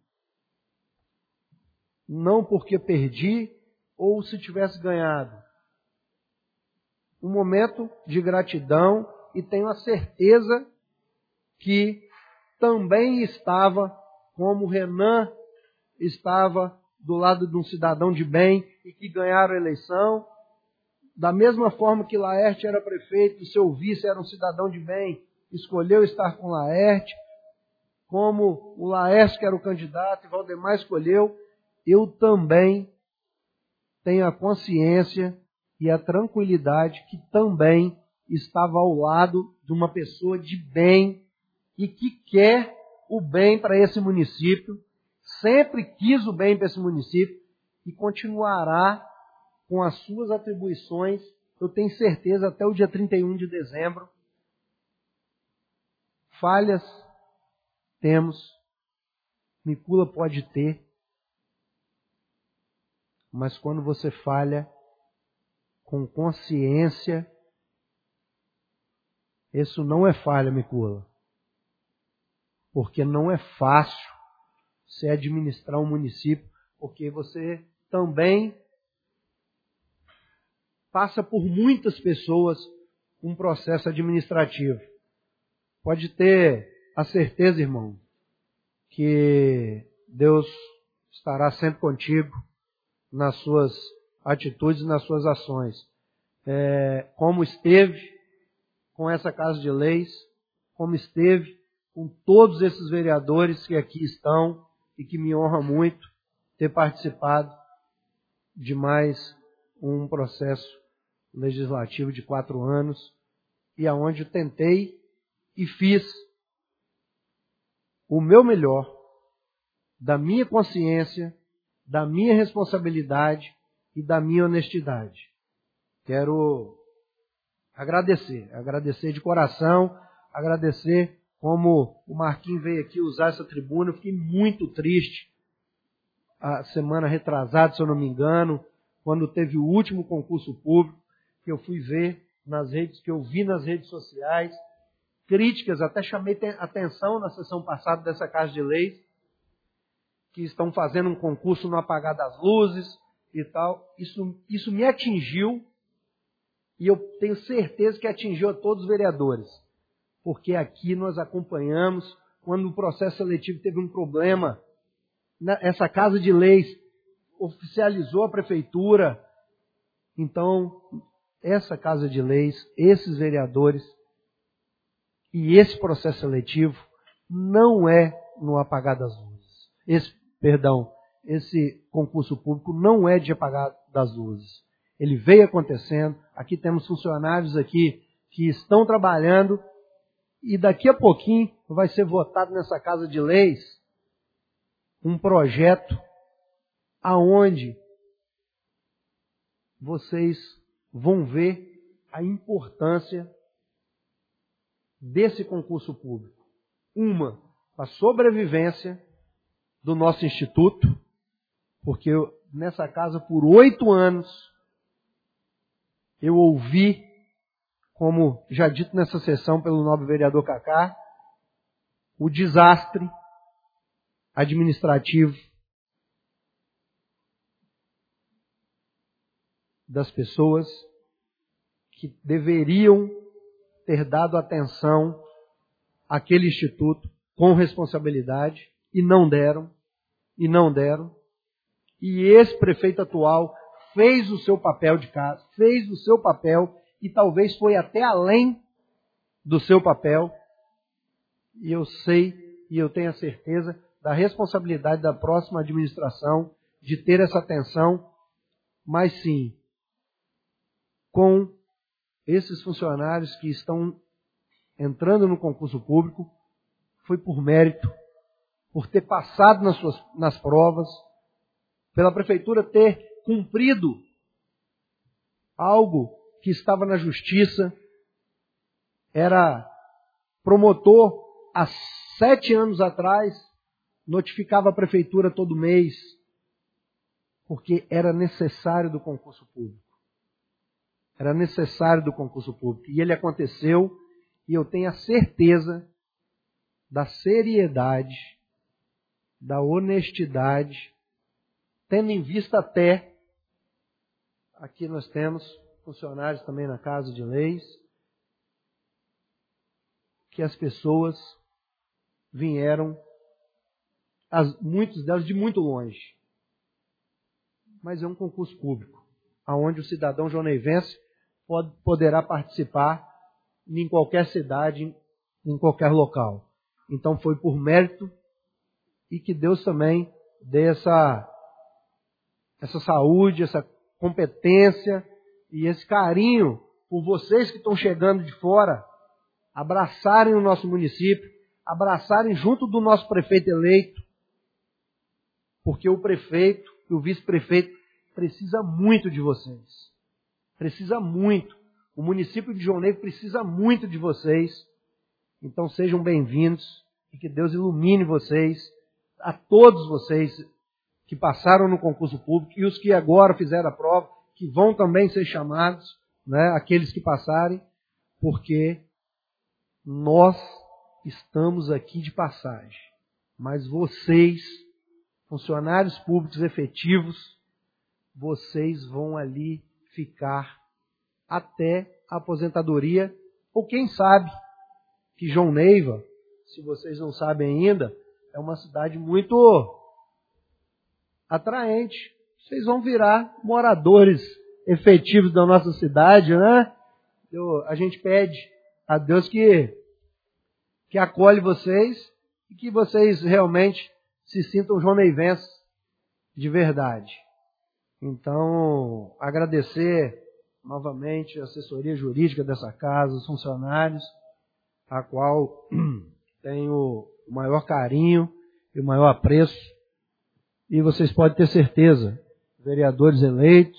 não porque perdi ou se tivesse ganhado. um momento de gratidão e tenho a certeza que também estava, como Renan estava do lado de um cidadão de bem e que ganharam a eleição, da mesma forma que Laerte era prefeito, seu vice era um cidadão de bem, escolheu estar com Laerte, como o Laércio que era o candidato e Valdemar escolheu, eu também tenho a consciência e a tranquilidade que também estava ao lado de uma pessoa de bem e que quer o bem para esse município, sempre quis o bem para esse município e continuará com as suas atribuições, eu tenho certeza, até o dia 31 de dezembro. Falhas temos, Micula pode ter, mas quando você falha com consciência, isso não é falha, Micula. Porque não é fácil você administrar um município, porque você também passa por muitas pessoas um processo administrativo. Pode ter a certeza, irmão, que Deus estará sempre contigo nas suas atitudes e nas suas ações. Como esteve com essa Casa de Leis, como esteve com todos esses vereadores que aqui estão e que me honra muito ter participado de mais um processo legislativo de 4 anos e aonde eu tentei e fiz o meu melhor, da minha consciência, da minha responsabilidade e da minha honestidade. Quero agradecer de coração, agradecer como o Marquinhos veio aqui usar essa tribuna. Eu fiquei muito triste a semana retrasada, se eu não me engano, quando teve o último concurso público, que eu fui ver nas redes, que eu vi nas redes sociais, críticas, até chamei atenção na sessão passada dessa Casa de Leis, que estão fazendo um concurso no apagar das luzes e tal. Isso me atingiu e eu tenho certeza que atingiu a todos os vereadores, porque aqui nós acompanhamos quando o processo seletivo teve um problema. Essa Casa de Leis oficializou a prefeitura. Então, essa Casa de Leis, esses vereadores e esse processo seletivo não é no apagar das luzes. Esse concurso público não é de apagar das luzes. Ele veio acontecendo. Aqui temos funcionários aqui que estão trabalhando e daqui a pouquinho vai ser votado nessa Casa de Leis um projeto aonde vocês vão ver a importância desse concurso público. Uma, a sobrevivência do nosso instituto, porque nessa casa por 8 anos eu ouvi, como já dito nessa sessão pelo nobre vereador Cacá, o desastre administrativo das pessoas que deveriam ter dado atenção àquele instituto com responsabilidade e não deram. E esse prefeito atual fez o seu papel de casa, fez o seu papel e talvez foi até além do seu papel. E eu sei e eu tenho a certeza da responsabilidade da próxima administração de ter essa atenção, mas sim, com esses funcionários que estão entrando no concurso público, foi por mérito, por ter passado nas provas, pela prefeitura ter cumprido algo que estava na justiça. Era promotor há 7 anos atrás, notificava a prefeitura todo mês, porque era necessário do concurso público. Era necessário do concurso público. E ele aconteceu, e eu tenho a certeza da seriedade, da honestidade, tendo em vista até, aqui nós temos funcionários também na Casa de Leis, que as pessoas vieram, muitos delas de muito longe. Mas é um concurso público, onde o cidadão joneivense poderá participar em qualquer cidade, em qualquer local. Então foi por mérito e que Deus também dê essa saúde, essa competência e esse carinho por vocês que estão chegando de fora, abraçarem o nosso município, abraçarem junto do nosso prefeito eleito, porque o prefeito e o vice-prefeito precisa muito de vocês. Precisa muito. O município de João Negro precisa muito de vocês. Então sejam bem-vindos e que Deus ilumine vocês, a todos vocês que passaram no concurso público e os que agora fizeram a prova, que vão também ser chamados, né, aqueles que passarem, porque nós estamos aqui de passagem. Mas vocês, funcionários públicos efetivos, vocês vão ali ficar até a aposentadoria, ou quem sabe que João Neiva, se vocês não sabem ainda, é uma cidade muito atraente. Vocês vão virar moradores efetivos da nossa cidade, né? A gente pede a Deus que acolhe vocês e que vocês realmente se sintam joneivenses de verdade. Então, agradecer novamente a assessoria jurídica dessa casa, os funcionários, a qual tenho o maior carinho e o maior apreço. E vocês podem ter certeza, vereadores eleitos,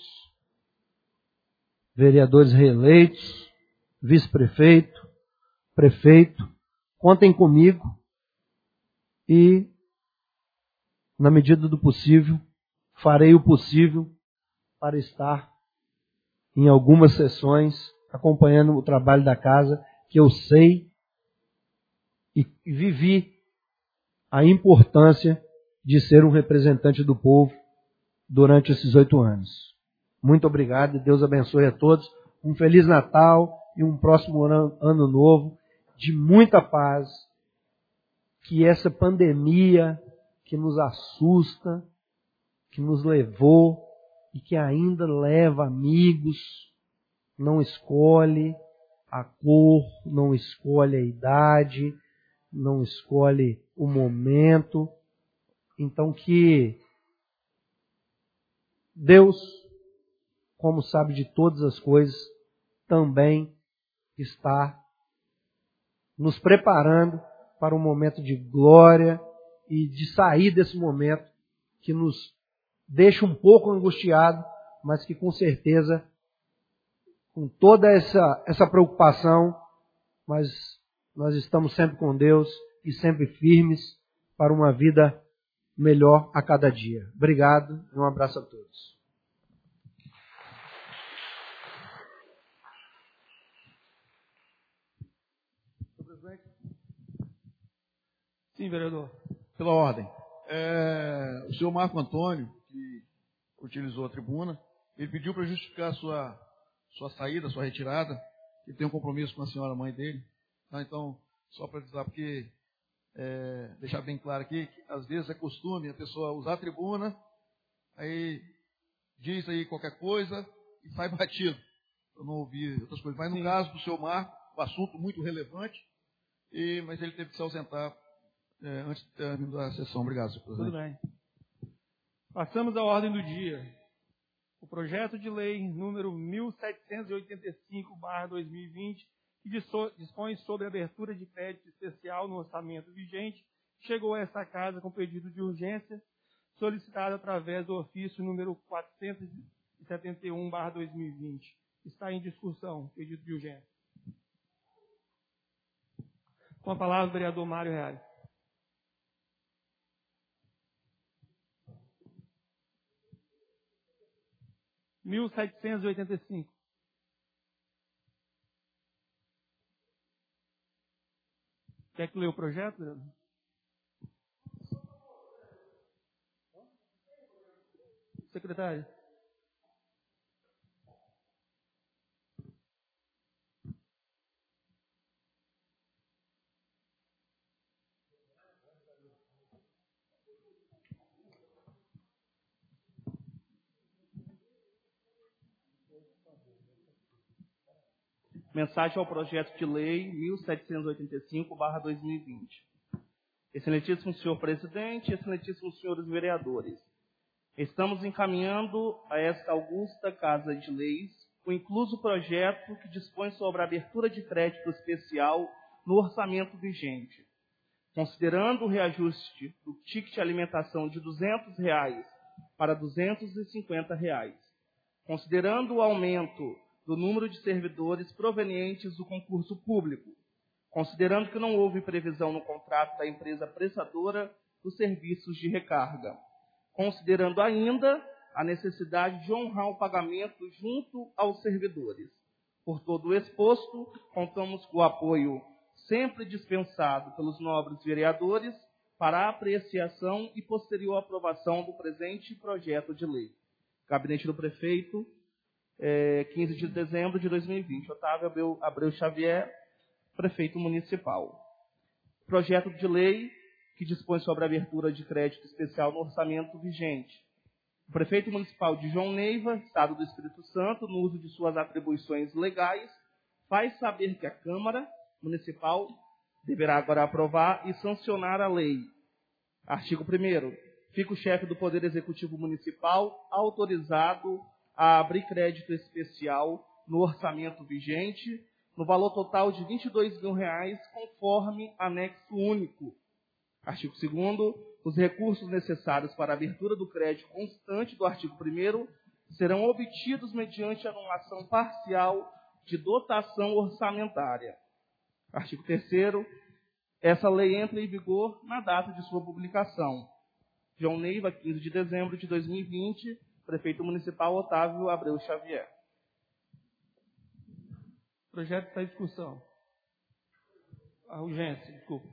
vereadores reeleitos, vice-prefeito, prefeito, contem comigo e, na medida do possível, farei o possível para estar em algumas sessões acompanhando o trabalho da casa, que eu sei e vivi a importância de ser um representante do povo durante esses 8 anos. Muito obrigado e Deus abençoe a todos. Um Feliz Natal e um próximo ano novo de muita paz. Que essa pandemia que nos assusta, que nos levou e que ainda leva amigos, não escolhe a cor, não escolhe a idade, não escolhe o momento. Então que Deus, como sabe de todas as coisas, também está nos preparando para um momento de glória e de sair desse momento que nos deixa um pouco angustiado, mas que com certeza, com toda essa preocupação, mas nós estamos sempre com Deus e sempre firmes para uma vida melhor a cada dia. Obrigado e um abraço a todos. Sim, vereador. Pela ordem. O senhor Marco Antônio, que utilizou a tribuna, ele pediu para justificar a sua saída, a sua retirada, que tem um compromisso com a senhora mãe dele. Tá? Então, só para avisar, porque deixar bem claro aqui, que às vezes é costume a pessoa usar a tribuna, aí diz aí qualquer coisa e sai batido. Eu não ouvi outras coisas. Mas no caso do senhor Marco, o assunto muito relevante, mas ele teve que se ausentar antes da sessão. Obrigado, senhor presidente. Tudo bem. Passamos à ordem do dia. O projeto de lei número 1785/2020, que dispõe sobre a abertura de crédito especial no orçamento vigente, chegou a esta casa com pedido de urgência, solicitado através do ofício número 471/2020. Está em discussão, pedido de urgência. Com a palavra, o vereador Mário Reale. – 1785. Quer que leia o projeto? Secretário. Mensagem ao projeto de lei 1785/2020. Excelentíssimo senhor presidente, excelentíssimos senhores vereadores, estamos encaminhando a esta augusta Casa de Leis o incluso projeto que dispõe sobre a abertura de crédito especial no orçamento vigente, considerando o reajuste do ticket de alimentação de R$ 200 para R$ 250, considerando o aumento do número de servidores provenientes do concurso público, considerando que não houve previsão no contrato da empresa prestadora dos serviços de recarga, considerando ainda a necessidade de honrar o pagamento junto aos servidores. Por todo o exposto, contamos com o apoio sempre dispensado pelos nobres vereadores para a apreciação e posterior aprovação do presente projeto de lei. Gabinete do Prefeito, 15 de dezembro de 2020. Otávio Abreu Xavier, Prefeito Municipal. Projeto de lei que dispõe sobre a abertura de crédito especial no orçamento vigente. O Prefeito Municipal de João Neiva, Estado do Espírito Santo, no uso de suas atribuições legais, faz saber que a Câmara Municipal deverá agora aprovar e sancionar a lei. Artigo 1º. Fica o chefe do Poder Executivo Municipal autorizado a abrir crédito especial no orçamento vigente, no valor total de R$ 22.000, conforme anexo único. Artigo 2º. Os recursos necessários para a abertura do crédito constante do artigo 1º serão obtidos mediante anulação parcial de dotação orçamentária. Artigo 3º. Essa lei entra em vigor na data de sua publicação. João Neiva, 15 de dezembro de 2020, Prefeito Municipal Otávio Abreu Xavier. O projeto está em discussão. A urgência, desculpa.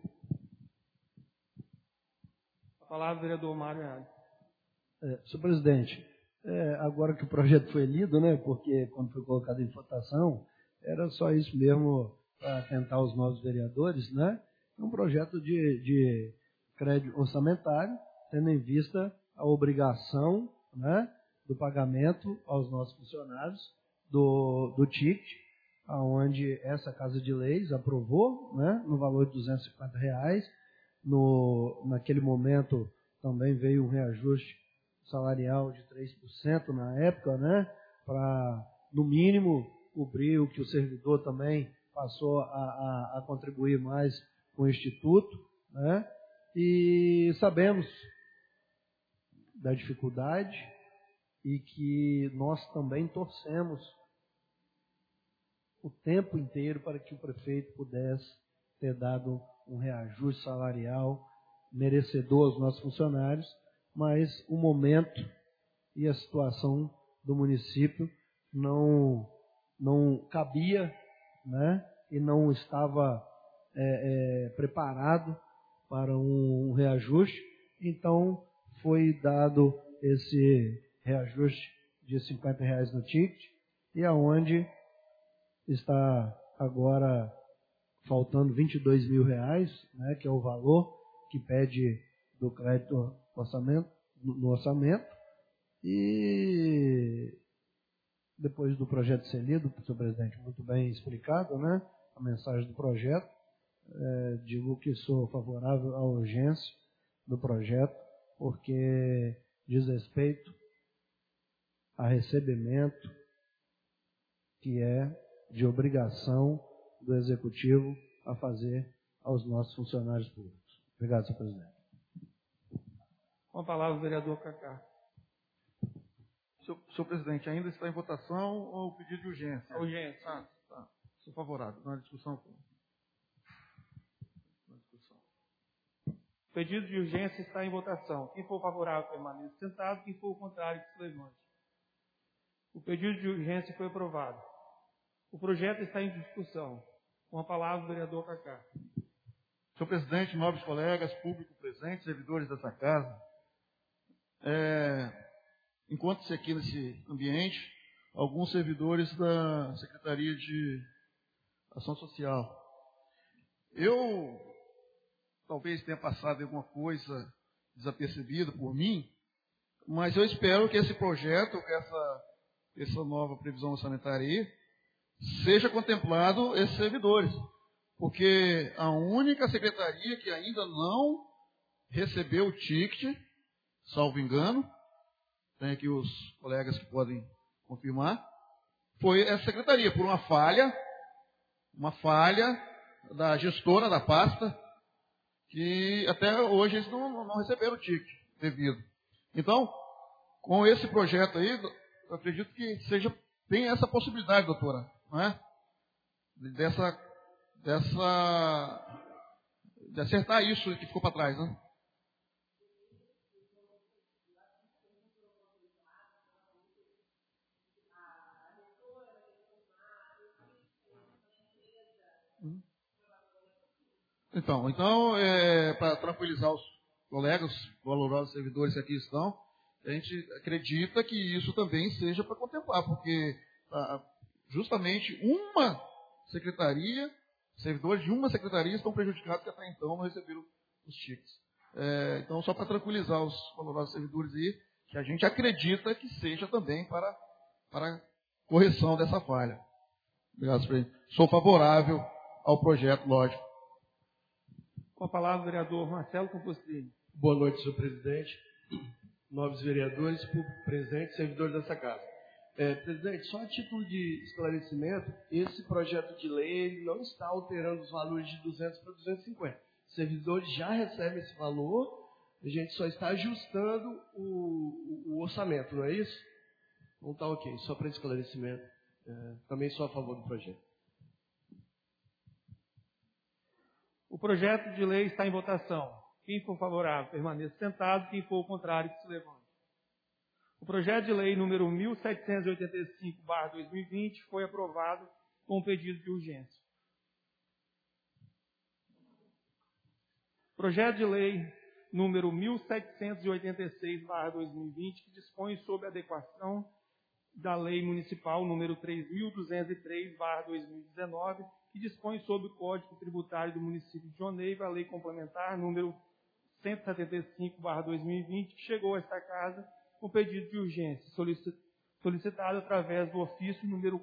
A palavra, vereador Mário Reale. Senhor presidente, agora que o projeto foi lido, né, porque quando foi colocado em votação, era só isso mesmo para atentar os novos vereadores, né? É um projeto de crédito orçamentário, tendo em vista a obrigação, né, do pagamento aos nossos funcionários do ticket, onde essa Casa de Leis aprovou, né, no valor de R$ 250. Naquele momento também veio um reajuste salarial de 3% na época, né, para, no mínimo, cobrir o que o servidor também passou a contribuir mais com o Instituto, né, e sabemos da dificuldade e que nós também torcemos o tempo inteiro para que o prefeito pudesse ter dado um reajuste salarial merecedor aos nossos funcionários, mas o momento e a situação do município não cabia, né, e não estava preparado para um reajuste, então foi dado esse reajuste de R$ 50 no ticket, e aonde está agora faltando R$ 22.000, né, que é o valor que pede do crédito no orçamento, e depois do projeto ser lido, senhor presidente, muito bem explicado, né, a mensagem do projeto, digo que sou favorável à urgência do projeto, porque diz respeito a recebimento que é de obrigação do Executivo a fazer aos nossos funcionários públicos. Obrigado, senhor presidente. Com a palavra, o vereador Cacá. Senhor presidente, ainda está em votação ou pedido de urgência? Urgência. Tá. Sou favorável. Na discussão. O pedido de urgência está em votação. Quem for favorável, permaneça sentado. Quem for o contrário, que se levante. O pedido de urgência foi aprovado. O projeto está em discussão. Com a palavra, o vereador Cacá. Senhor presidente, nobres colegas, público presente, servidores dessa casa, encontram-se aqui nesse ambiente alguns servidores da Secretaria de Ação Social. Eu talvez tenha passado alguma coisa desapercebida por mim, mas eu espero que esse projeto, essa nova previsão orçamentária aí, seja contemplado esses servidores. Porque a única secretaria que ainda não recebeu o ticket, salvo engano, tem aqui os colegas que podem confirmar, foi essa secretaria, por uma falha da gestora da pasta, que até hoje eles não receberam o ticket devido. Então, com esse projeto aí, eu acredito que tem essa possibilidade, doutora, não é? De acertar isso que ficou para trás, né? Então para tranquilizar os colegas, valorosos servidores que aqui estão, a gente acredita que isso também seja para contemplar, porque justamente uma secretaria, servidores de uma secretaria estão prejudicados que até então não receberam os tickets. Então, só para tranquilizar os valorosos servidores aí, que a gente acredita que seja também para correção dessa falha. Obrigado, presidente. Sou favorável ao projeto, lógico. Com a palavra, o vereador Marcelo Compostrini. Boa noite, senhor presidente, nobres vereadores, público presente, servidores dessa casa. Presidente, só a título de esclarecimento, esse projeto de lei ele não está alterando os valores de 200 para 250. Os servidores já recebem esse valor, a gente só está ajustando o orçamento, não é isso? Então está ok, só para esclarecimento. Também sou a favor do projeto. O projeto de lei está em votação. Quem for favorável, permaneça sentado. Quem for contrário, que se levante. O projeto de lei número 1785/2020 foi aprovado com pedido de urgência. Projeto de lei número 1786/2020, que dispõe sobre a adequação da Lei Municipal número 3.203/2019, que dispõe sobre o Código Tributário do município de João Neiva, a Lei Complementar número 175/2020, que chegou a esta casa com pedido de urgência, solicitado através do ofício número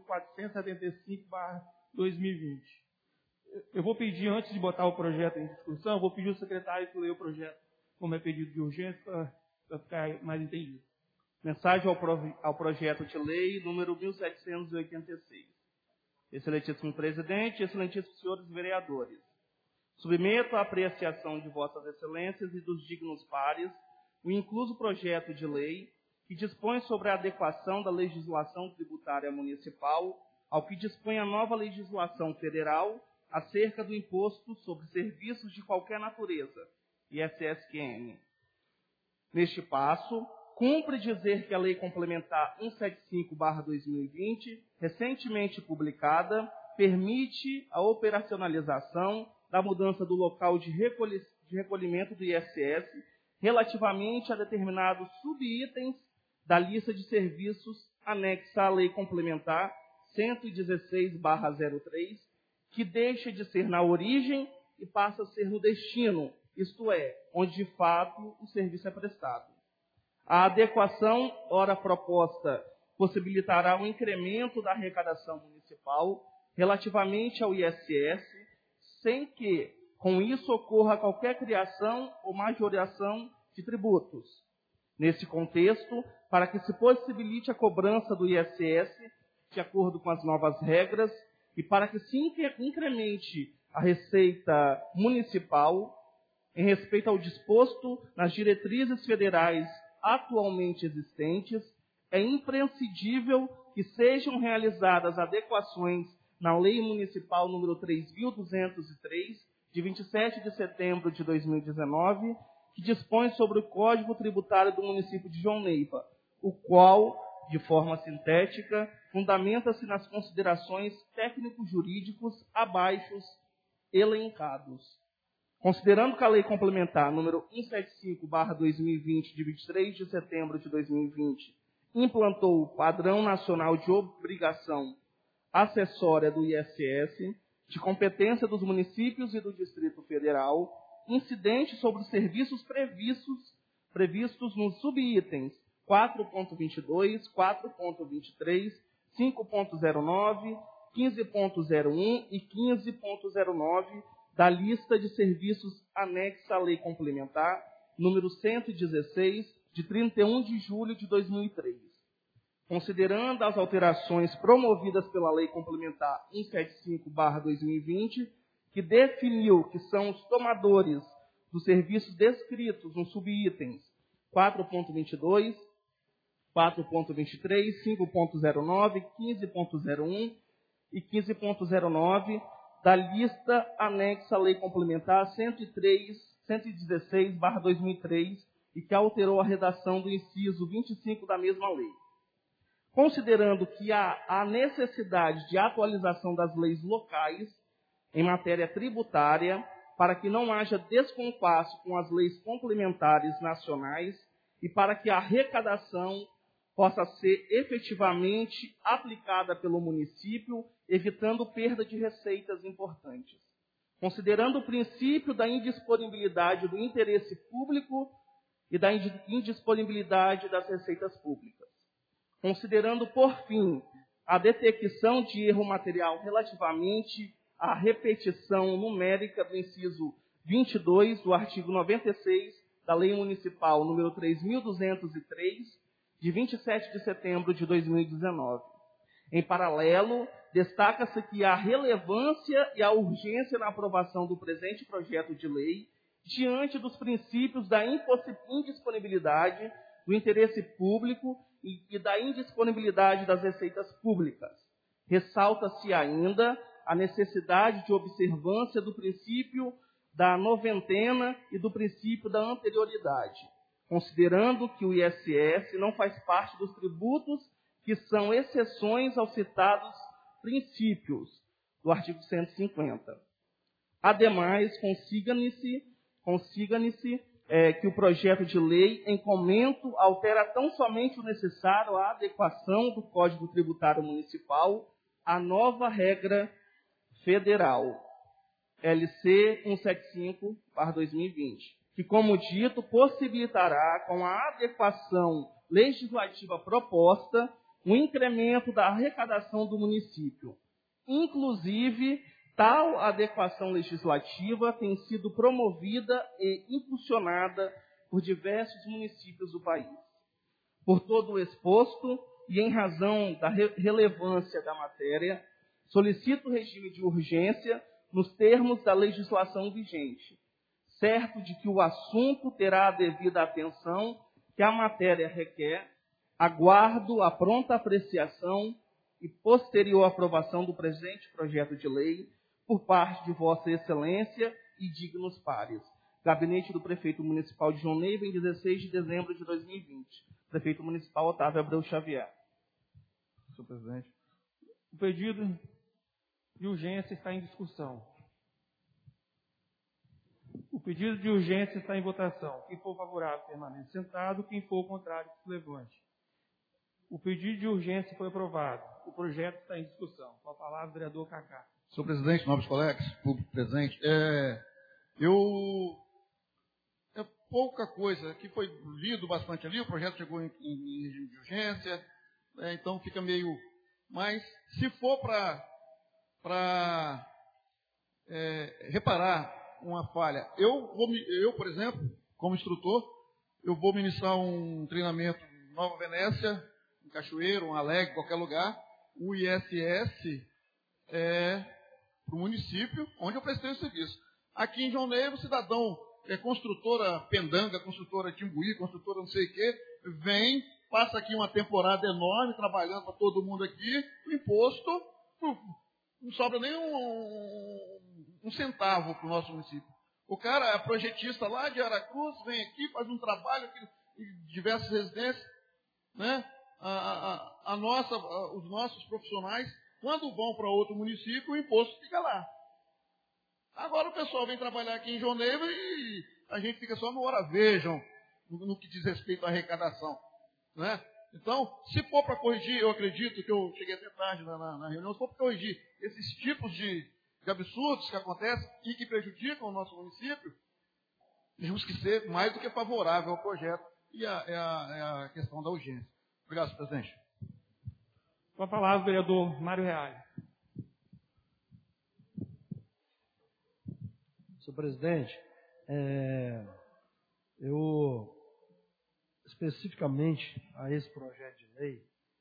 475/2020. Eu vou pedir, antes de botar o projeto em discussão, eu vou pedir ao secretário que leia o projeto como é pedido de urgência, para ficar mais entendido. Mensagem ao projeto de lei número 1786. Excelentíssimo presidente, excelentíssimos senhores vereadores, submeto à apreciação de vossas excelências e dos dignos pares o incluso projeto de lei que dispõe sobre a adequação da legislação tributária municipal ao que dispõe a nova legislação federal acerca do imposto sobre serviços de qualquer natureza, ISSQN. Neste passo, cumpre dizer que a Lei Complementar 175/2020, recentemente publicada, permite a operacionalização da mudança do local de recolhimento do ISS relativamente a determinados subitens da lista de serviços anexa à Lei Complementar 116/03, que deixa de ser na origem e passa a ser no destino, isto é, onde de fato o serviço é prestado. A adequação, ora proposta, possibilitará o incremento da arrecadação municipal relativamente ao ISS, sem que, com isso, ocorra qualquer criação ou majoração de tributos. Nesse contexto, para que se possibilite a cobrança do ISS de acordo com as novas regras e para que se incremente a receita municipal em respeito ao disposto nas diretrizes federais atualmente existentes, é imprescindível que sejam realizadas adequações na Lei Municipal número 3.203, de 27 de setembro de 2019, que dispõe sobre o Código Tributário do município de João Neiva, o qual, de forma sintética, fundamenta-se nas considerações técnico-jurídicos abaixo elencados. Considerando que a Lei Complementar número 175/2020, de 23 de setembro de 2020, implantou o Padrão Nacional de Obrigação Acessória do ISS, de competência dos municípios e do Distrito Federal, incidente sobre os serviços previstos nos subitens 4.22, 4.23, 5.09 15.01 e 15.09 da lista de serviços anexa à Lei Complementar número 116, de 31 de julho de 2003. Considerando as alterações promovidas pela Lei Complementar 175/2020, que definiu que são os tomadores dos serviços descritos nos subitens 4.22, 4.23, 5.09, 15.01 e 15.09 da lista anexa à Lei Complementar 116/2003 e que alterou a redação do inciso 25 da mesma lei. Considerando que há a necessidade de atualização das leis locais em matéria tributária para que não haja descompasso com as leis complementares nacionais e para que a arrecadação possa ser efetivamente aplicada pelo município, evitando perda de receitas importantes. Considerando o princípio da indisponibilidade do interesse público e da indisponibilidade das receitas públicas. Considerando, por fim, a detecção de erro material relativamente à repetição numérica do inciso 22 do artigo 96 da Lei Municipal número 3.203, de 27 de setembro de 2019. Em paralelo, destaca-se que a relevância e a urgência na aprovação do presente projeto de lei, diante dos princípios da indisponibilidade do interesse público e da indisponibilidade das receitas públicas. Ressalta-se ainda a necessidade de observância do princípio da noventena e do princípio da anterioridade, considerando que o ISS não faz parte dos tributos que são exceções aos citados princípios do artigo 150. Ademais, consiga-se que o projeto de lei, em comento, altera tão somente o necessário à adequação do Código Tributário Municipal à nova regra federal, LC 175/2020, que, como dito, possibilitará, com a adequação legislativa proposta, um incremento da arrecadação do município. Inclusive, tal adequação legislativa tem sido promovida e impulsionada por diversos municípios do país. Por todo o exposto e em razão da relevância da matéria, solicito o regime de urgência nos termos da legislação vigente, certo de que o assunto terá a devida atenção que a matéria requer. Aguardo a pronta apreciação e posterior aprovação do presente projeto de lei por parte de Vossa Excelência e dignos pares. Gabinete do Prefeito Municipal de João Neiva, em 16 de dezembro de 2020. Prefeito Municipal Otávio Abreu Xavier. Senhor presidente. O pedido de urgência está em discussão. O pedido de urgência está em votação. Quem for favorável, permaneça sentado. Quem for contrário, se levante. O pedido de urgência foi aprovado. O projeto está em discussão. Com a palavra, o vereador Cacá. Senhor presidente, nobres colegas, público presente, pouca coisa, que foi lido bastante ali, o projeto chegou em regime de urgência, então fica meio... Mas, se for para reparar uma falha, eu, por exemplo, como instrutor, eu vou ministrar um treinamento em Nova Venécia, em Cachoeiro, um Alegre, qualquer lugar, o ISS para o município onde eu prestei o serviço. Aqui em João Neiva, o cidadão, construtora Pendanga, construtora Timbuí, construtora não sei o quê, vem, passa aqui uma temporada enorme, trabalhando para todo mundo aqui, o imposto não sobra nem um centavo para o nosso município. O cara é projetista lá de Aracruz, vem aqui, faz um trabalho aqui, em diversas residências, né? Os nossos profissionais, quando vão para outro município, o imposto fica lá. Agora o pessoal vem trabalhar aqui em João Neiva e a gente fica só no hora vejam, no que diz respeito à arrecadação. Né? Então, se for para corrigir, eu acredito que eu cheguei até tarde na reunião, se for para corrigir esses tipos de absurdos que acontecem e que prejudicam o nosso município, temos que ser mais do que favorável ao projeto e a questão da urgência. Obrigado, senhor presidente. Com a palavra, o vereador Mário Reale. Senhor presidente, eu, especificamente a esse projeto de lei,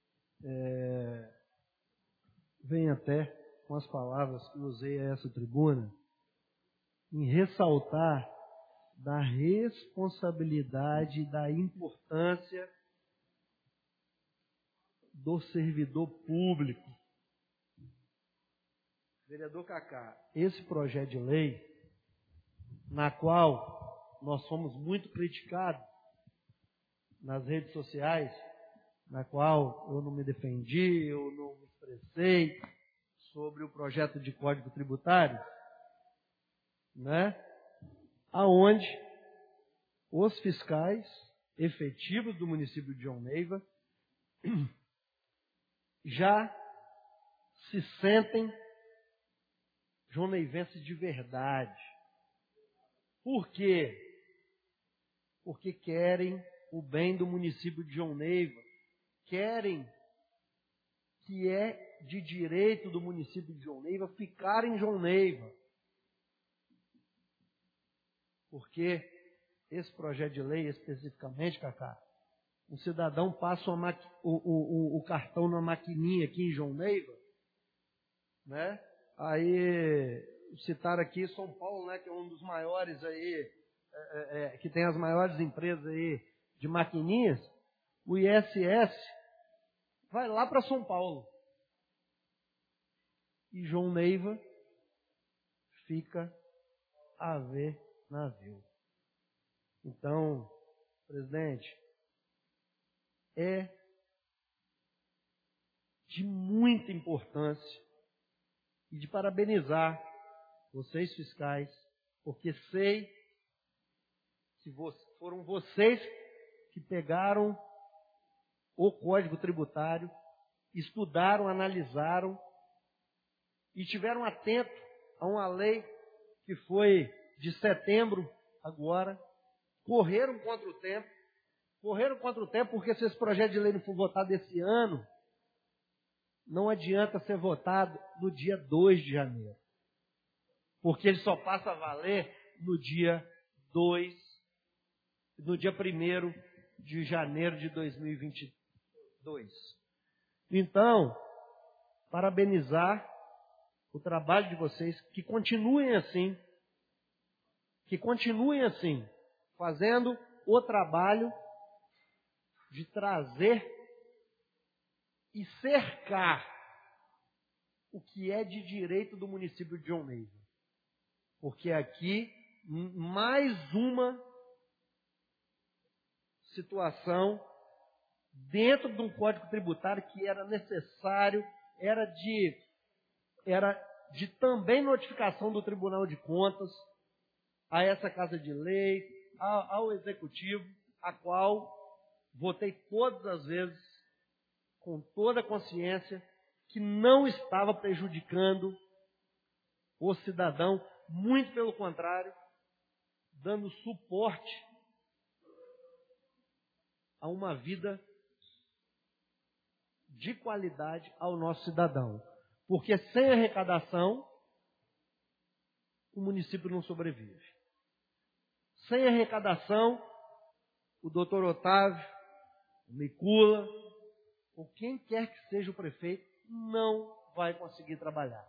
venho até com as palavras que usei a essa tribuna, em ressaltar da responsabilidade e da importância do servidor público. Vereador Cacá, esse projeto de lei, na qual nós fomos muito criticados nas redes sociais, na qual eu não me defendi, eu não me expressei sobre o projeto de Código Tributário, né? Aonde os fiscais efetivos do município de João Neiva já se sentem joão-neivenses de verdade. Por quê? Porque querem o bem do município de João Neiva, querem que é de direito do município de João Neiva ficar em João Neiva. Porque esse projeto de lei, especificamente, Cacá, um cidadão passa o cartão na maquininha aqui em João Neiva, né? Aí citaram aqui São Paulo, né, que é um dos maiores aí, que tem as maiores empresas aí de maquininhas. O ISS vai lá para São Paulo. E João Neiva fica a ver navio. Então, presidente, é de muita importância e de parabenizar vocês fiscais, porque sei que foram vocês que pegaram o Código Tributário, estudaram, analisaram e tiveram atento a uma lei que foi de setembro agora, correram contra o tempo, porque se esse projeto de lei não for votado esse ano, não adianta ser votado no dia 2 de janeiro. Porque ele só passa a valer no dia 1º de janeiro de 2022. Então, parabenizar o trabalho de vocês, que continuem assim, fazendo o trabalho de trazer e cercar o que é de direito do município de João Neiva. Porque aqui, mais uma situação dentro de um Código Tributário que era necessário, era de também notificação do Tribunal de Contas a essa Casa de Lei, ao Executivo, a qual votei todas as vezes, com toda a consciência, que não estava prejudicando o cidadão, muito pelo contrário, dando suporte a uma vida de qualidade ao nosso cidadão. Porque sem arrecadação, o município não sobrevive. Sem arrecadação, o doutor Otávio, o Micula, ou quem quer que seja o prefeito, não vai conseguir trabalhar.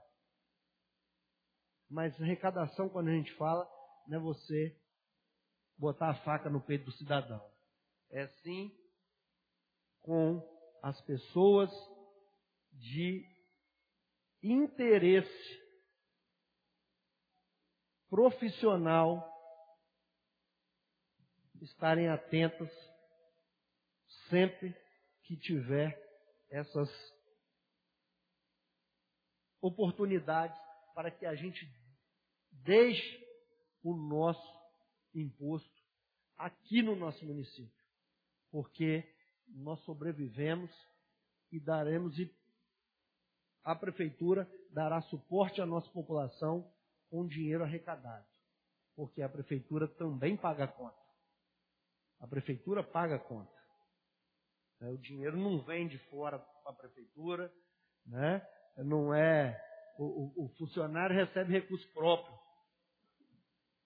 Mas arrecadação, quando a gente fala, não é você botar a faca no peito do cidadão. É sim com as pessoas de interesse profissional estarem atentas sempre que tiver essas oportunidades para que a gente deixe o nosso imposto aqui no nosso município. Porque nós sobrevivemos e a prefeitura dará suporte à nossa população com dinheiro arrecadado. Porque a prefeitura também paga a conta. A prefeitura paga a conta. O dinheiro não vem de fora para a prefeitura, né? Não é... O funcionário recebe recurso próprio.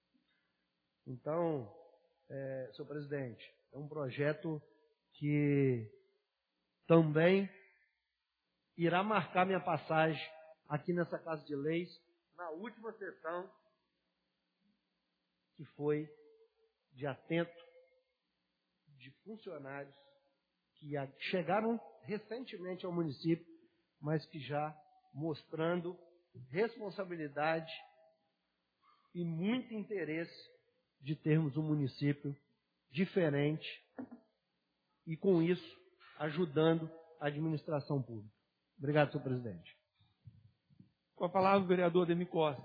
Então, senhor presidente, é um projeto que também irá marcar minha passagem aqui nessa Casa de Leis, na última sessão, que foi de atento de funcionários que chegaram recentemente ao município, mas que já mostrando responsabilidade e muito interesse de termos um município diferente e, com isso, ajudando a administração pública. Obrigado, senhor presidente. Com a palavra, o vereador Ademir Costa.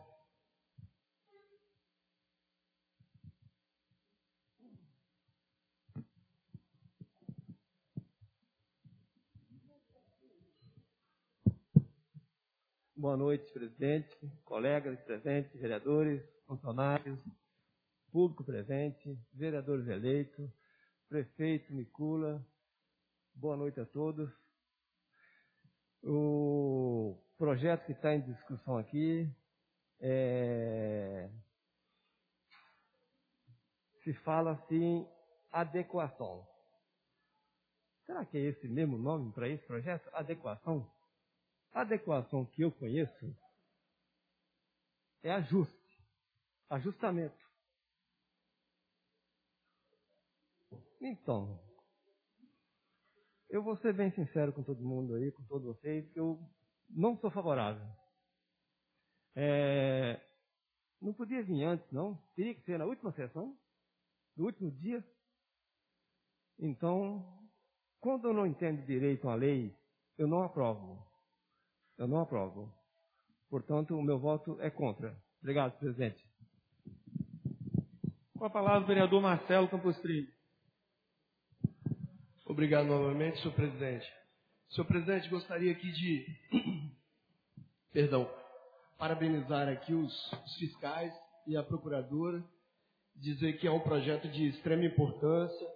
Boa noite, presidente, colegas presentes, vereadores, funcionários, público presente, vereadores eleitos, prefeito Micula. Boa noite a todos. O projeto que está em discussão aqui se fala assim, adequação. Será que é esse mesmo nome para esse projeto? Adequação? A adequação que eu conheço é ajuste, ajustamento. Então, eu vou ser bem sincero com todo mundo aí, com todos vocês, que eu não sou favorável. Não podia vir antes, não. Teria que ser na última sessão, no último dia. Então, quando eu não entendo direito uma lei, eu não aprovo. Eu não aprovo. Portanto, o meu voto é contra. Obrigado, presidente. Com a palavra, o vereador Marcelo Campostrini. Obrigado novamente, senhor presidente. Senhor presidente, gostaria aqui de, parabenizar aqui os fiscais e a procuradora, dizer que é um projeto de extrema importância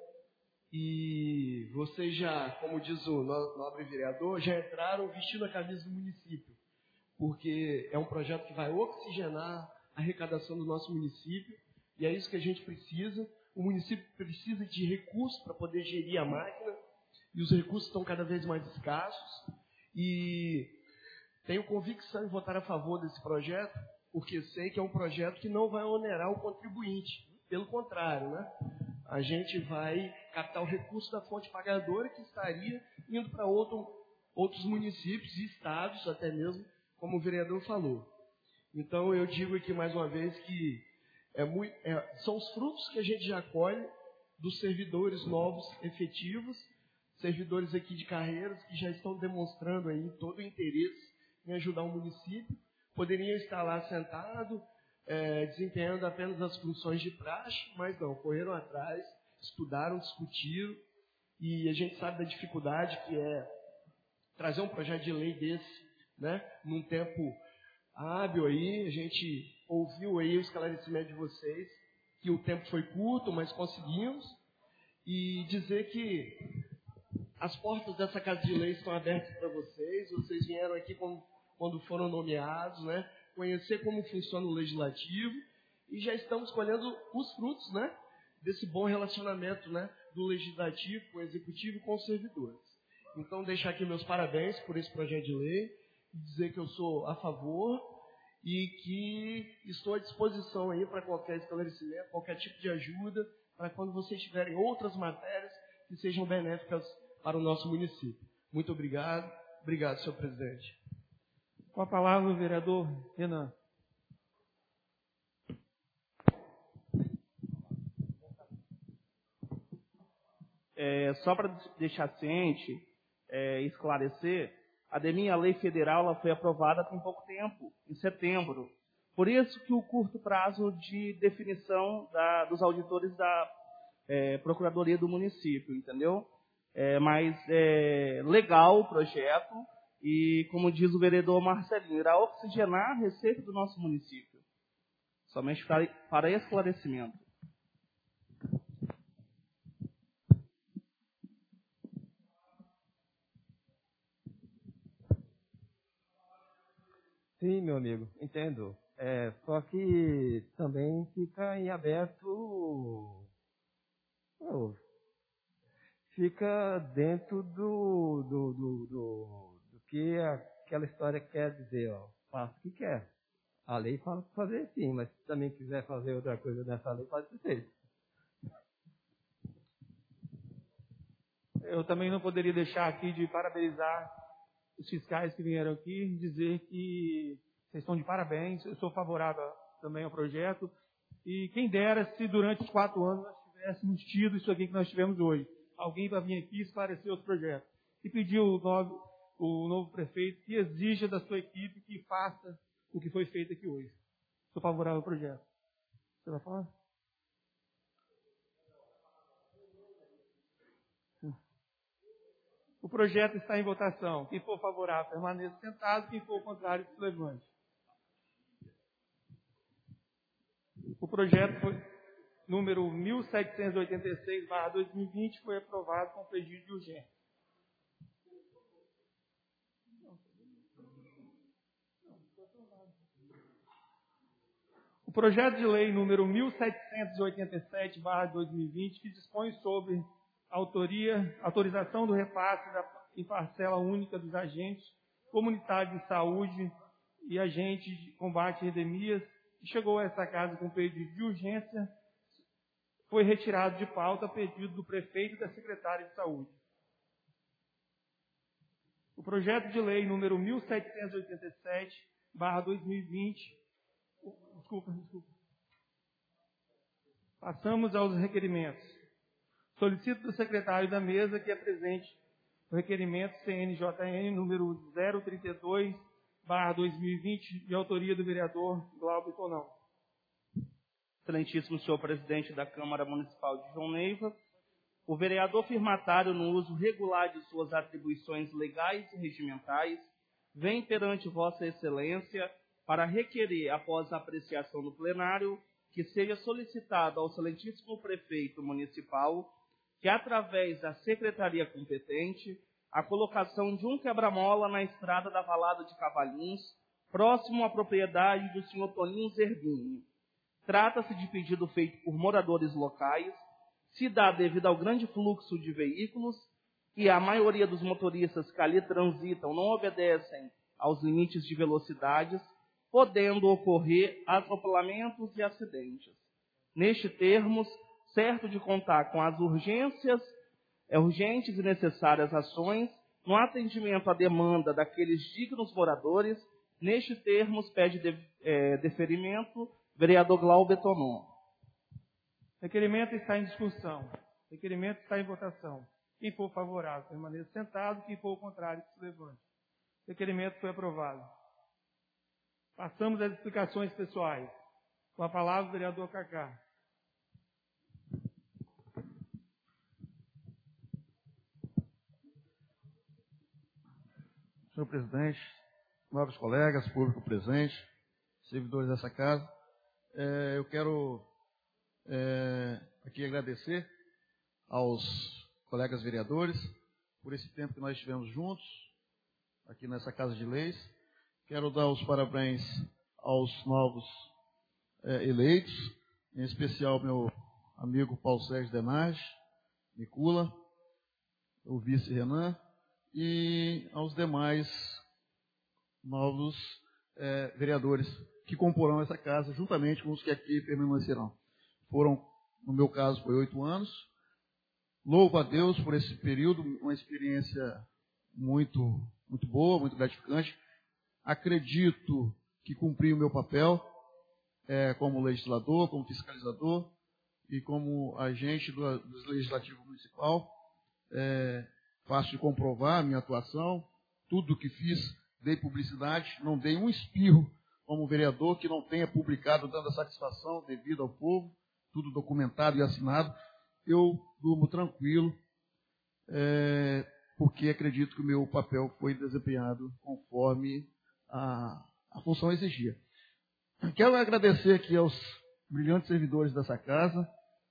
e vocês já, como diz o nobre vereador, já entraram vestindo a camisa do município, porque é um projeto que vai oxigenar a arrecadação do nosso município e é isso que a gente precisa. O município precisa de recursos para poder gerir a máquina e os recursos estão cada vez mais escassos e tenho convicção em votar a favor desse projeto, porque sei que é um projeto que não vai onerar o contribuinte. Pelo contrário, né? A gente vai captar o recurso da fonte pagadora que estaria indo para outros municípios e estados, até mesmo, como o vereador falou. Então, eu digo aqui mais uma vez que são os frutos que a gente já colhe dos servidores novos efetivos, servidores aqui de carreiras que já estão demonstrando aí todo o interesse em ajudar o município, poderiam estar lá sentados, desempenhando apenas as funções de praxe, mas não, correram atrás, estudaram, discutiram, e a gente sabe da dificuldade que é trazer um projeto de lei desse, né, num tempo hábil aí. A gente ouviu aí o esclarecimento de vocês, que o tempo foi curto, mas conseguimos, e dizer que as portas dessa Casa de Leis estão abertas para vocês. Vocês vieram aqui quando foram nomeados, né? Conhecer como funciona o Legislativo e já estamos colhendo os frutos, né? Desse bom relacionamento, né? Do Legislativo com o Executivo e com os servidores. Então, deixar aqui meus parabéns por esse projeto de lei e dizer que eu sou a favor e que estou à disposição aí para qualquer esclarecimento, qualquer tipo de ajuda, para quando vocês tiverem outras matérias que sejam benéficas para o nosso município. Muito obrigado. Obrigado, senhor presidente. Com a palavra, o vereador Renan. Só para deixar ciente, esclarecer, a lei federal ela foi aprovada tem pouco tempo, em setembro. Por isso que o curto prazo de definição dos auditores da Procuradoria do município, entendeu? Mas é legal o projeto e, como diz o vereador Marcelinho, irá oxigenar a receita do nosso município. Somente para esclarecimento. Sim, meu amigo, entendo. Só que também fica em aberto fica dentro do que aquela história quer dizer, ó. Faça o que quer. A lei fala para fazer sim, mas se também quiser fazer outra coisa nessa lei, pode ser feito. Eu também não poderia deixar aqui de parabenizar os fiscais que vieram aqui, dizer que vocês estão de parabéns, eu sou favorável também ao projeto, e quem dera se durante os 4 anos nós tivéssemos tido isso aqui que nós tivemos hoje. Alguém para vir aqui esclarecer os projetos. E pedir o novo prefeito que exija da sua equipe que faça o que foi feito aqui hoje. Sou favorável ao projeto. Você vai falar? O projeto está em votação. Quem for favorável, permaneça sentado. Quem for contrário, se levante. O projeto número 1786/2020 foi aprovado com pedido de urgência. O projeto de lei número 1787/2020, que dispõe sobre autorização do repasse em parcela única dos agentes comunitários de saúde e agentes de combate a endemias, que chegou a essa casa com pedido de urgência, foi retirado de pauta a pedido do prefeito e da secretária de saúde. O projeto de lei número 1787/2020, desculpa. Passamos aos requerimentos. Solicito do secretário da mesa que apresente o requerimento CNJN número 032/2020, de autoria do vereador Glauber Tonão. Excelentíssimo senhor presidente da Câmara Municipal de João Neiva, o vereador firmatário no uso regular de suas atribuições legais e regimentais vem perante Vossa Excelência para requerer, após a apreciação do plenário, que seja solicitado ao excelentíssimo prefeito municipal que, através da secretaria competente, a colocação de um quebra-mola na estrada da Valada de Cavalinhos, próximo à propriedade do senhor Toninho Zerbini. Trata-se de pedido feito por moradores locais, se dá devido ao grande fluxo de veículos e a maioria dos motoristas que ali transitam não obedecem aos limites de velocidades, podendo ocorrer atropelamentos e acidentes. Neste termos, certo de contar com as urgentes e necessárias ações no atendimento à demanda daqueles dignos moradores, neste termos pede deferimento vereador Glauber Tonão. Requerimento está em discussão. Requerimento está em votação. Quem for favorável, permaneça sentado. Quem for contrário, se levante. Requerimento foi aprovado. Passamos às explicações pessoais. Com a palavra, o vereador Cacá. Senhor presidente, nobres colegas, público presente, servidores dessa casa, eu quero aqui agradecer aos colegas vereadores por esse tempo que nós estivemos juntos aqui nessa Casa de Leis. Quero dar os parabéns aos novos eleitos, em especial meu amigo Paulo Sérgio Denage, Micula, o vice Renan, e aos demais novos vereadores que comporão essa casa, juntamente com os que aqui permanecerão. Foram, no meu caso, foi 8 anos. Louvo a Deus por esse período, uma experiência muito boa, muito gratificante. Acredito que cumpri o meu papel como legislador, como fiscalizador e como agente do Legislativo Municipal. Fácil de comprovar a minha atuação. Tudo que fiz, dei publicidade, não dei um espirro como vereador que não tenha publicado dando a satisfação devida ao povo, tudo documentado e assinado. Eu durmo tranquilo, porque acredito que o meu papel foi desempenhado conforme a função exigia. Quero agradecer aqui aos brilhantes servidores dessa casa,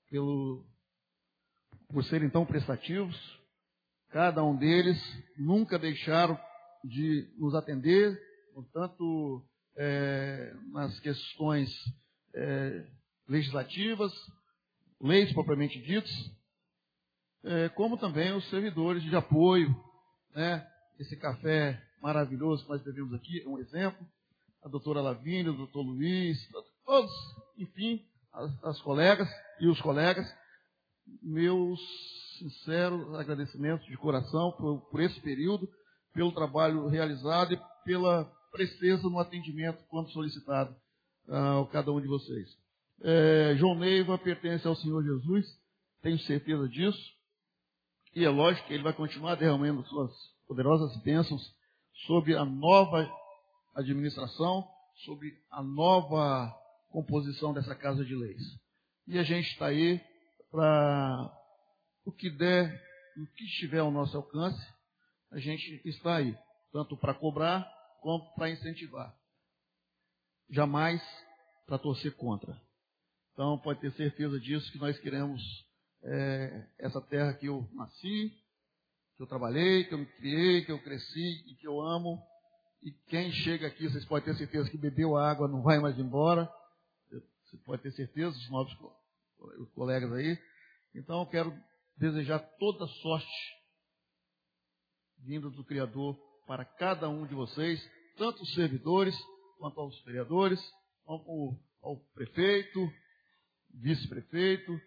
por serem tão prestativos. Cada um deles nunca deixaram de nos atender, tanto nas questões legislativas, leis propriamente ditos, como também os servidores de apoio, né? Esse café maravilhoso que nós bebemos aqui é um exemplo. A doutora Lavínia, o doutor Luiz, todos, enfim, as colegas e os colegas, meus sinceros agradecimentos de coração por esse período, pelo trabalho realizado e pela presteza no atendimento quando solicitado a cada um de vocês. João Neiva pertence ao Senhor Jesus, tenho certeza disso, e é lógico que ele vai continuar derramando suas poderosas bênçãos sobre a nova administração, sobre a nova composição dessa Casa de Leis. E a gente está aí para o que der, o que estiver ao nosso alcance, a gente está aí, tanto para cobrar como para incentivar. Jamais para torcer contra. Então, pode ter certeza disso, que nós queremos essa terra que eu nasci, que eu trabalhei, que eu me criei, que eu cresci e que eu amo. E quem chega aqui, vocês podem ter certeza que bebeu água, não vai mais embora. Você pode ter certeza, os novos colegas aí. Então, eu quero desejar toda sorte vinda do Criador para cada um de vocês, tanto os servidores, quanto aos vereadores, quanto ao prefeito, vice-prefeito,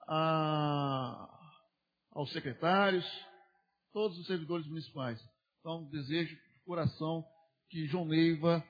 aos secretários, todos os servidores municipais. Então, desejo de coração que João Neiva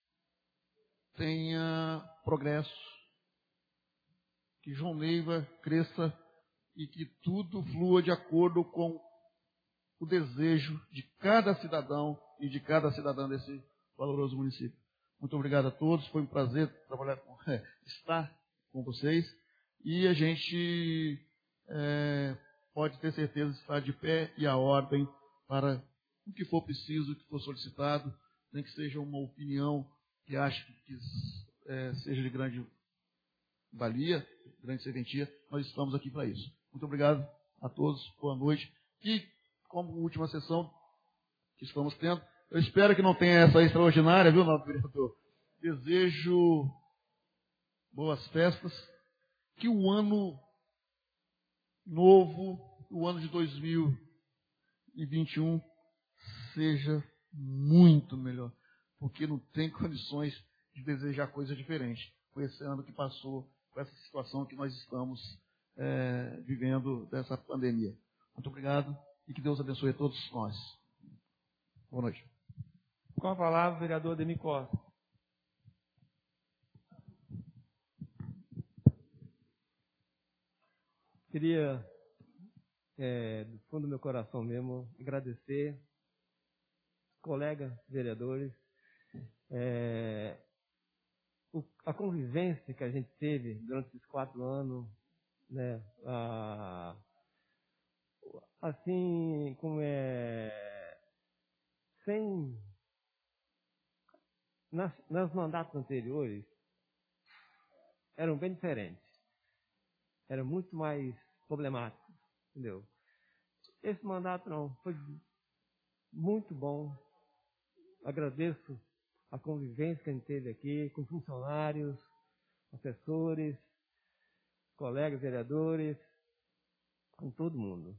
tenha progresso, que João Neiva cresça e que tudo flua de acordo com o desejo de cada cidadão e de cada cidadã desse valoroso município. Muito obrigado a todos, foi um prazer estar com vocês e a gente pode ter certeza de estar de pé e à ordem para o que for preciso, o que for solicitado, nem que seja uma opinião que ache que seja de grande valia, grande serventia, nós estamos aqui para isso. Muito obrigado a todos, boa noite. E, como última sessão que estamos tendo, eu espero que não tenha essa extraordinária, viu, nosso vereador? Desejo boas festas, que o ano novo, o ano de 2021, seja muito melhor, porque não tem condições de desejar coisa diferente. Foi esse ano que passou, com essa situação que nós estamos vivendo dessa pandemia. Muito obrigado e que Deus abençoe a todos nós. Boa noite. Com a palavra, o vereador Ademir Costa. Queria, do fundo do meu coração mesmo, agradecer colegas vereadores, a convivência que a gente teve durante esses 4 anos, né, assim como nos mandatos anteriores, eram bem diferentes, eram muito mais problemáticos, entendeu? Esse mandato não, foi muito bom. Agradeço a convivência que a gente teve aqui com funcionários, assessores, colegas vereadores, com todo mundo.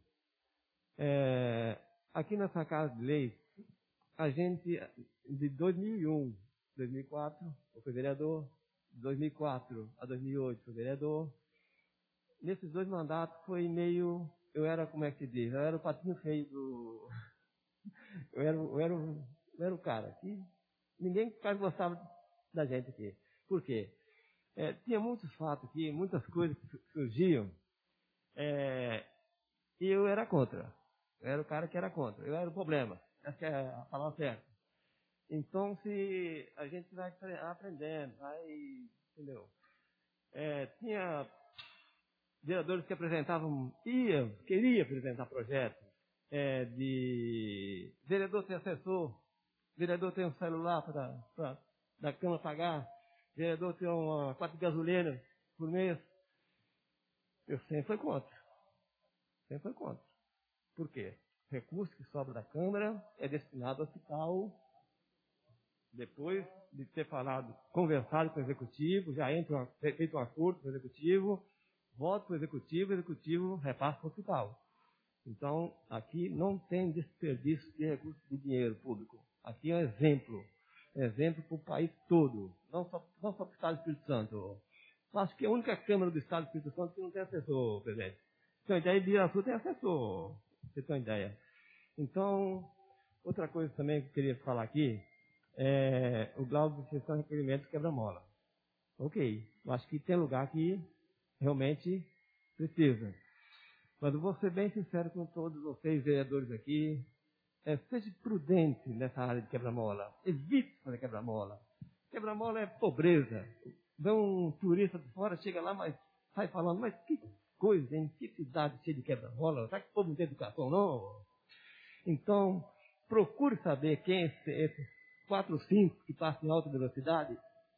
Aqui nessa Casa de Leis, a gente, de 2001, 2004, eu fui vereador, de 2004 a 2008 fui vereador. Nesses 2 mandatos foi meio, eu era, como é que se diz, eu era o patinho feio do... Eu era o cara que ninguém quase gostava da gente aqui. Por quê? Tinha muitos fatos aqui, muitas coisas que surgiam, e eu era contra. Eu era o cara que era contra. Eu era o problema. Essa é a palavra certa. Então, se a gente vai aprendendo, entendeu? Tinha vereadores que apresentavam, queria apresentar projetos, de vereador tem assessor, vereador tem um celular para da Câmara pagar, vereador tem uma 4 de gasolina por mês. Eu sempre fui contra. Sempre fui contra. Por quê? O recurso que sobra da Câmara é destinado ao hospital. Depois de ter conversado com o Executivo, já feito um acordo com o Executivo, volta para o executivo repassa para o hospital. Então, aqui não tem desperdício de recursos de dinheiro público. Aqui é um exemplo para o país todo, não só para o Estado do Espírito Santo. Eu acho que é a única Câmara do Estado do Espírito Santo que não tem assessor, presidente. Então, a ideia de Ibiraçu tem assessor, você tem uma ideia. Então, outra coisa também que eu queria falar aqui, o Glauco fez um requerimento de quebra-mola. Ok, eu acho que tem lugar que realmente precisa. Mas eu vou ser bem sincero com todos vocês, vereadores aqui. Seja prudente nessa área de quebra-mola. Evite fazer quebra-mola. Quebra-mola é pobreza. Vem um turista de fora, chega lá, mas sai falando, mas que coisa, hein? Que cidade cheia de quebra-mola? Será que o povo não tem educação, não? Então, procure saber quem é esses 4 ou 5 que passam em alta velocidade.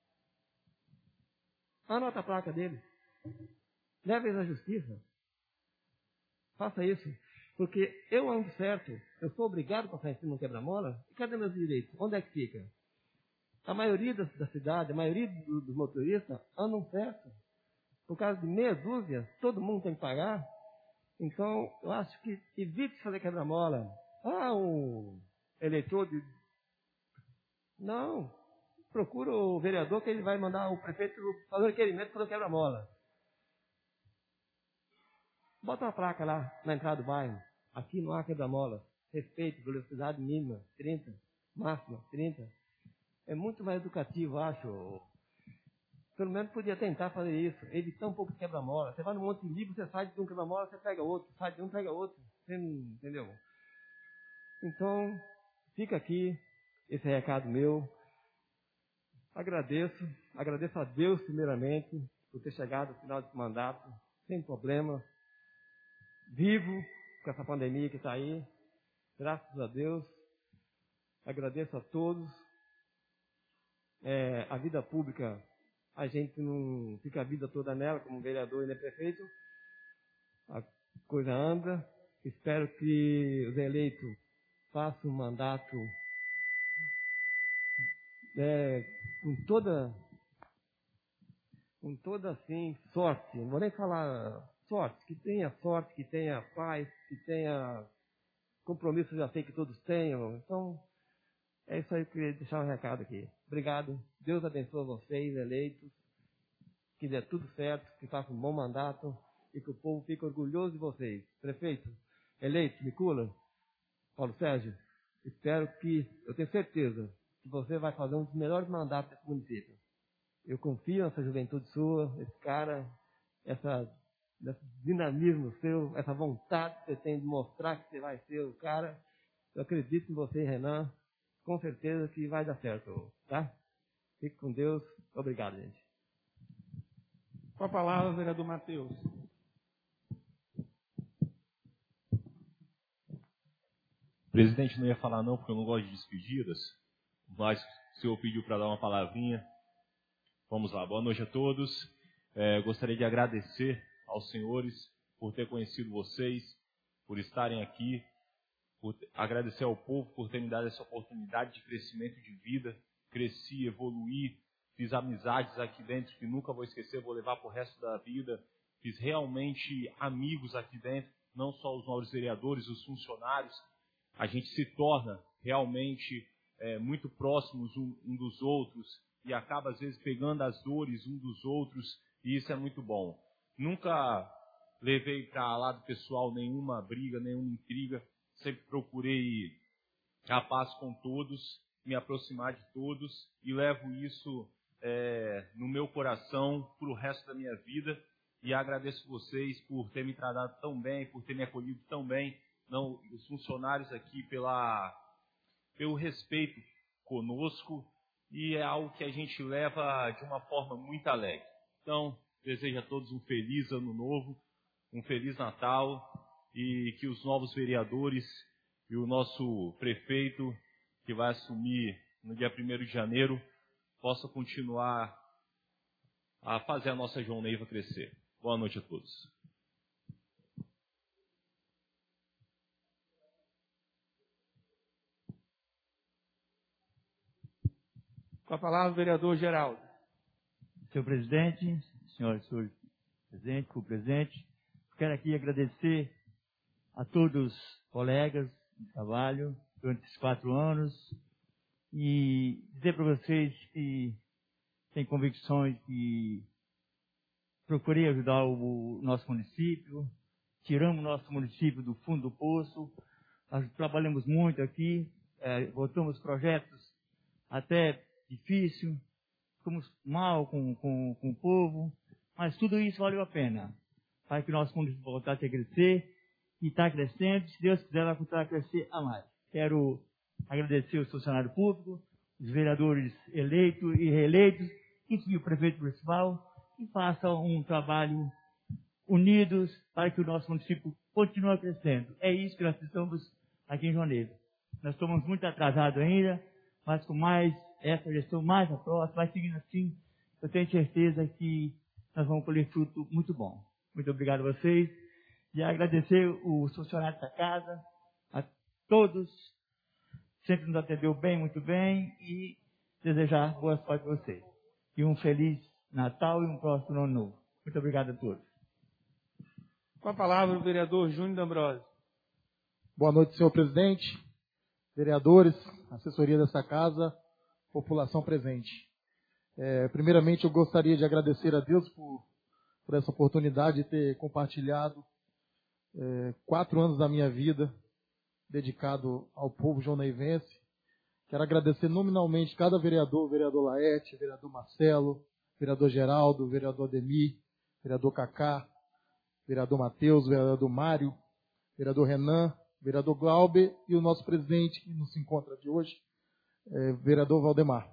Anota a placa dele. Leve eles à justiça. Faça isso. Porque eu ando certo. Eu sou obrigado a passar em cima de um quebra-mola. E cadê meus direitos? Onde é que fica? A maioria da cidade, a maioria dos motoristas andam certo. Por causa de meia dúzia, todo mundo tem que pagar. Então, eu acho que evite fazer quebra-mola. Um eleitor de... Não. Procura o vereador que ele vai mandar o prefeito fazer o requerimento para o quebra-mola. Bota uma placa lá na entrada do bairro. Aqui não há quebra-mola. Respeito, velocidade mínima, 30. Máxima, 30. É muito mais educativo, acho. Pelo menos podia tentar fazer isso. Evitar um pouco de quebra-mola. Você vai no Monte Livre, você sai de um quebra-mola, você pega outro. Sai de um, pega outro. Você entendeu? Então, fica aqui esse recado meu. Agradeço a Deus primeiramente por ter chegado ao final desse mandato, sem problema, vivo com essa pandemia que está aí, graças a Deus. Agradeço a todos. A vida pública, a gente não fica a vida toda nela, como vereador e nem prefeito. A coisa anda. Espero que os eleitos façam um mandato com toda assim, sorte. Não vou nem falar sorte, que tenha paz, que tenha compromisso, já sei que todos tenham. Então, é isso aí que eu queria deixar um recado aqui. Obrigado. Deus abençoe vocês, eleitos. Que dê tudo certo, que faça um bom mandato e que o povo fique orgulhoso de vocês. Prefeito, eleito, Micula, Paulo Sérgio, eu tenho certeza que você vai fazer um dos melhores mandatos desse município. Eu confio nessa juventude sua, esse cara, esse dinamismo seu, essa vontade que você tem de mostrar que você vai ser o cara. Eu acredito em você, Renan. Com certeza que vai dar certo, tá? Fique com Deus. Obrigado, gente. Com a palavra, vereador Matheus. Presidente, não ia falar não, porque eu não gosto de despedidas, mas o senhor pediu para dar uma palavrinha. Vamos lá, boa noite a todos. Gostaria de agradecer aos senhores por ter conhecido vocês, por estarem aqui, agradecer ao povo por ter me dado essa oportunidade de crescimento de vida. Cresci, evoluí, fiz amizades aqui dentro que nunca vou esquecer, vou levar para o resto da vida. Fiz realmente amigos aqui dentro, não só os nobres vereadores, os funcionários. A gente se torna realmente muito próximos um dos outros e acaba às vezes pegando as dores um dos outros, e isso é muito bom. Nunca levei para lado pessoal nenhuma briga, nenhuma intriga, sempre procurei a paz com todos, me aproximar de todos, e levo isso no meu coração para o resto da minha vida, e agradeço vocês por ter me tratado tão bem, por ter me acolhido tão bem, os funcionários aqui pelo respeito conosco, e é algo que a gente leva de uma forma muito alegre. Então, desejo a todos um feliz ano novo, um feliz Natal, e que os novos vereadores e o nosso prefeito, que vai assumir no dia 1º de janeiro, possam continuar a fazer a nossa João Neiva crescer. Boa noite a todos. Com a palavra, vereador Geraldo. Senhor presidente, senhoras e senhores presente, por presente. Quero aqui agradecer a todos os colegas de trabalho durante esses 4 anos e dizer para vocês que tenho convicções que procurei ajudar o nosso município, tiramos o nosso município do fundo do poço, nós trabalhamos muito aqui, botamos projetos até difícil, ficamos mal com o povo, mas tudo isso valeu a pena para que o nosso município voltasse a crescer e está crescendo, se Deus quiser vai continuar a crescer a mais. Quero agradecer os funcionários públicos, os vereadores eleitos e reeleitos, e o prefeito municipal, e façam um trabalho unidos para que o nosso município continue crescendo. É isso que nós precisamos aqui em Joinville. Nós estamos muito atrasados ainda, mas com mais essa gestão, mais a próxima, vai seguindo assim, eu tenho certeza que nós vamos colher fruto muito bom. Muito obrigado a vocês e agradecer os funcionários da casa, a todos, sempre nos atendeu bem, muito bem, e desejar boa sorte para vocês. E um feliz Natal e um próximo ano novo. Muito obrigado a todos. Com a palavra o vereador Júnior D'Ambrosio. Boa noite, senhor presidente, vereadores, assessoria dessa casa, população presente. Primeiramente, eu gostaria de agradecer a Deus por essa oportunidade de ter compartilhado 4 anos da minha vida dedicado ao povo jonaivense. Quero agradecer nominalmente cada vereador, vereador Laerte, vereador Marcelo, vereador Geraldo, vereador Ademir, vereador Cacá, vereador Matheus, vereador Mário, vereador Renan, vereador Glauber e o nosso presidente que nos encontra de hoje, vereador Valdemar.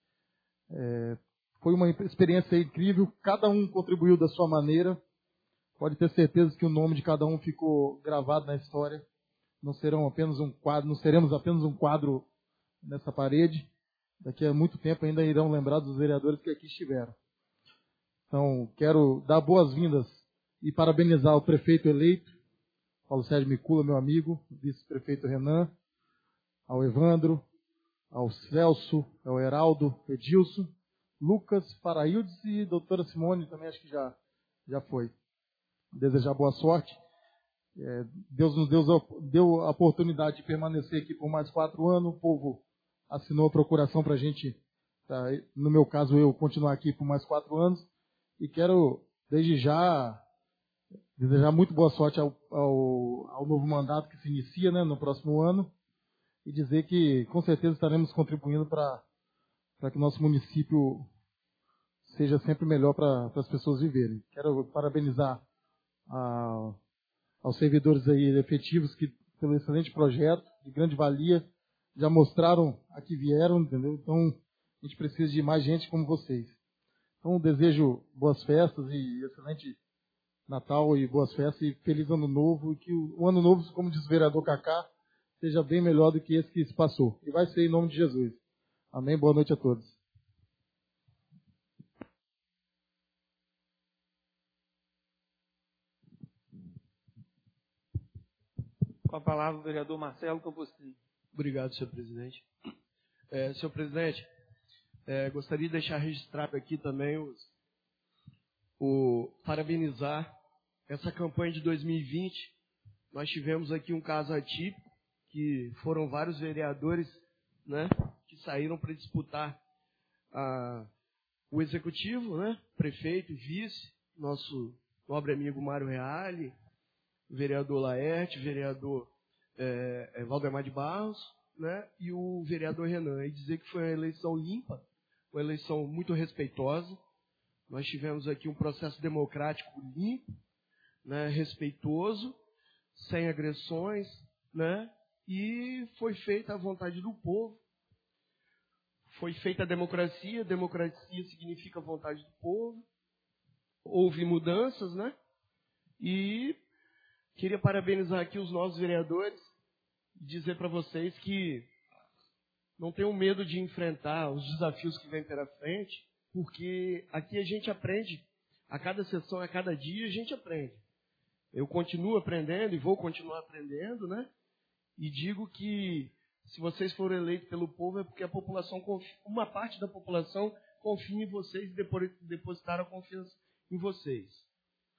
Foi uma experiência incrível, cada um contribuiu da sua maneira. Pode ter certeza que o nome de cada um ficou gravado na história. Não seremos apenas um quadro nessa parede. Daqui a muito tempo ainda irão lembrar dos vereadores que aqui estiveram. Então, quero dar boas-vindas e parabenizar o prefeito eleito, Paulo Sérgio Micula, meu amigo, o vice-prefeito Renan, ao Evandro, ao Celso, ao Heraldo, Edilson, Lucas, Paraildes e doutora Simone, também acho que já foi. Desejar boa sorte. Deus nos deu a oportunidade de permanecer aqui por mais 4 anos. O povo assinou a procuração para a gente, no meu caso, eu continuar aqui por mais 4 anos. E quero, desde já, desejar muito boa sorte ao novo mandato que se inicia, né, no próximo ano. E dizer que, com certeza, estaremos contribuindo para que o nosso município seja sempre melhor para as pessoas viverem. Quero parabenizar aos servidores aí efetivos que, pelo excelente projeto, de grande valia, já mostraram a que vieram, entendeu? Então, a gente precisa de mais gente como vocês. Então, desejo boas festas e excelente Natal e boas festas e feliz Ano Novo. E que o Ano Novo, como diz o vereador Cacá, seja bem melhor do que esse que se passou. E vai ser em nome de Jesus. Amém? Boa noite a todos. Com a palavra o vereador Marcelo Campostrini. Obrigado, senhor presidente. Senhor presidente, gostaria de deixar registrado aqui também parabenizar essa campanha de 2020. Nós tivemos aqui um caso atípico, que foram vários vereadores, né, que saíram para disputar o executivo, né, prefeito, vice, nosso nobre amigo Mário Reale, vereador Laerte, vereador Valdemar de Barros, né, e o vereador Renan. E dizer que foi uma eleição limpa, uma eleição muito respeitosa. Nós tivemos aqui um processo democrático limpo, né, respeitoso, sem agressões, né, e foi feita a vontade do povo. Foi feita a democracia significa a vontade do povo. Houve mudanças, né? E queria parabenizar aqui os nossos vereadores e dizer para vocês que não tenham medo de enfrentar os desafios que vêm pela frente, porque aqui a gente aprende, a cada sessão, a cada dia a gente aprende. Eu continuo aprendendo e vou continuar aprendendo, né? E digo que se vocês forem eleitos pelo povo é porque a população, uma parte da população confia em vocês e depositaram a confiança em vocês.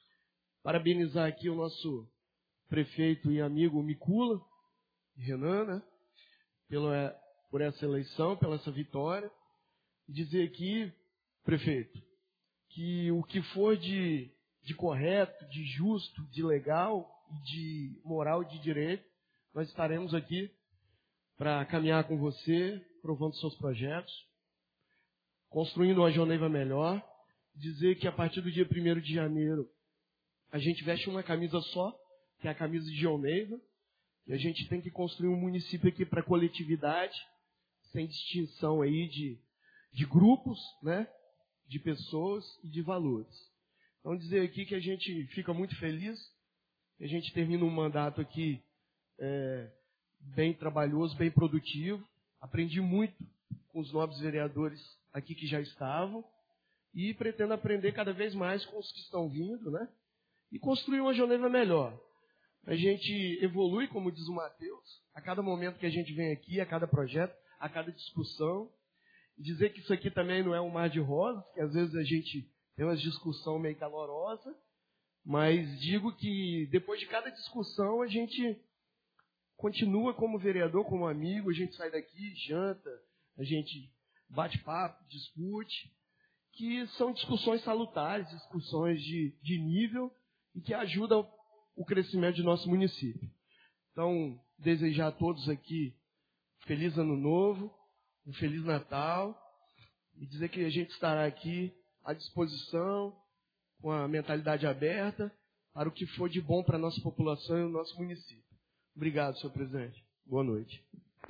Parabenizar aqui o nosso prefeito e amigo Micula, Renan, né? Por essa eleição, pela essa vitória. Dizer aqui, prefeito, que o que for de correto, de justo, de legal, de moral, de direito, nós estaremos aqui para caminhar com você, provando seus projetos, construindo uma Geoneiva melhor. Dizer que a partir do dia 1º de janeiro, a gente veste uma camisa só, que é a camisa de Geoneiva, e a gente tem que construir um município aqui para coletividade, sem distinção aí de grupos, né, de pessoas e de valores. Então, dizer aqui que a gente fica muito feliz, que a gente termina um mandato aqui bem trabalhoso, bem produtivo. Aprendi muito com os nobres vereadores aqui que já estavam e pretendo aprender cada vez mais com os que estão vindo, né? E construir uma Geoneiva melhor. A gente evolui, como diz o Mateus, a cada momento que a gente vem aqui, a cada projeto, a cada discussão. Dizer que isso aqui também não é um mar de rosas, que às vezes a gente tem uma discussão meio calorosa, mas digo que depois de cada discussão a gente continua como vereador, como amigo, a gente sai daqui, janta, a gente bate papo, discute, que são discussões salutares, discussões de nível e que ajudam o crescimento de nosso município. Então, desejar a todos aqui feliz ano novo, um feliz Natal e dizer que a gente estará aqui à disposição, com a mentalidade aberta, para o que for de bom para a nossa população e o nosso município. Obrigado, senhor presidente. Boa noite.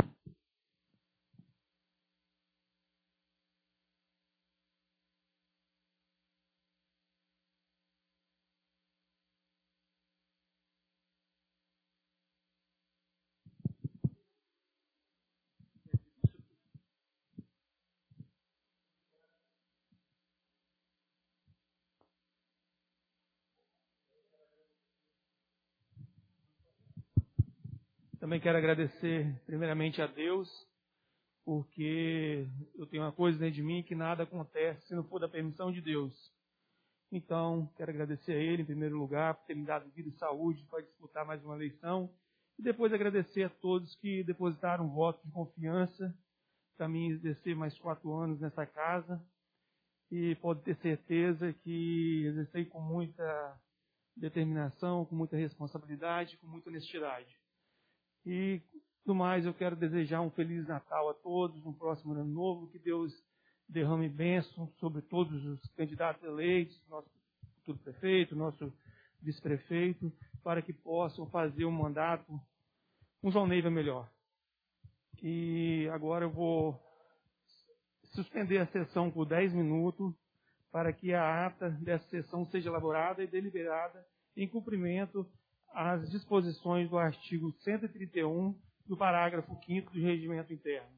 Também quero agradecer primeiramente a Deus, porque eu tenho uma coisa dentro de mim que nada acontece se não for da permissão de Deus. Então, quero agradecer a Ele, em primeiro lugar, por ter me dado vida e saúde para disputar mais uma eleição. E depois agradecer a todos que depositaram um voto de confiança para mim exercer mais 4 anos nessa casa. E pode ter certeza que exercei com muita determinação, com muita responsabilidade, com muita honestidade. E, do mais, eu quero desejar um Feliz Natal a todos, um próximo ano novo, que Deus derrame bênção sobre todos os candidatos eleitos, nosso futuro prefeito, nosso vice-prefeito, para que possam fazer um mandato, um Geoneiva melhor. E agora eu vou suspender a sessão por 10 minutos, para que a ata dessa sessão seja elaborada e deliberada em cumprimento às disposições do artigo 131 do parágrafo 5º do Regimento Interno.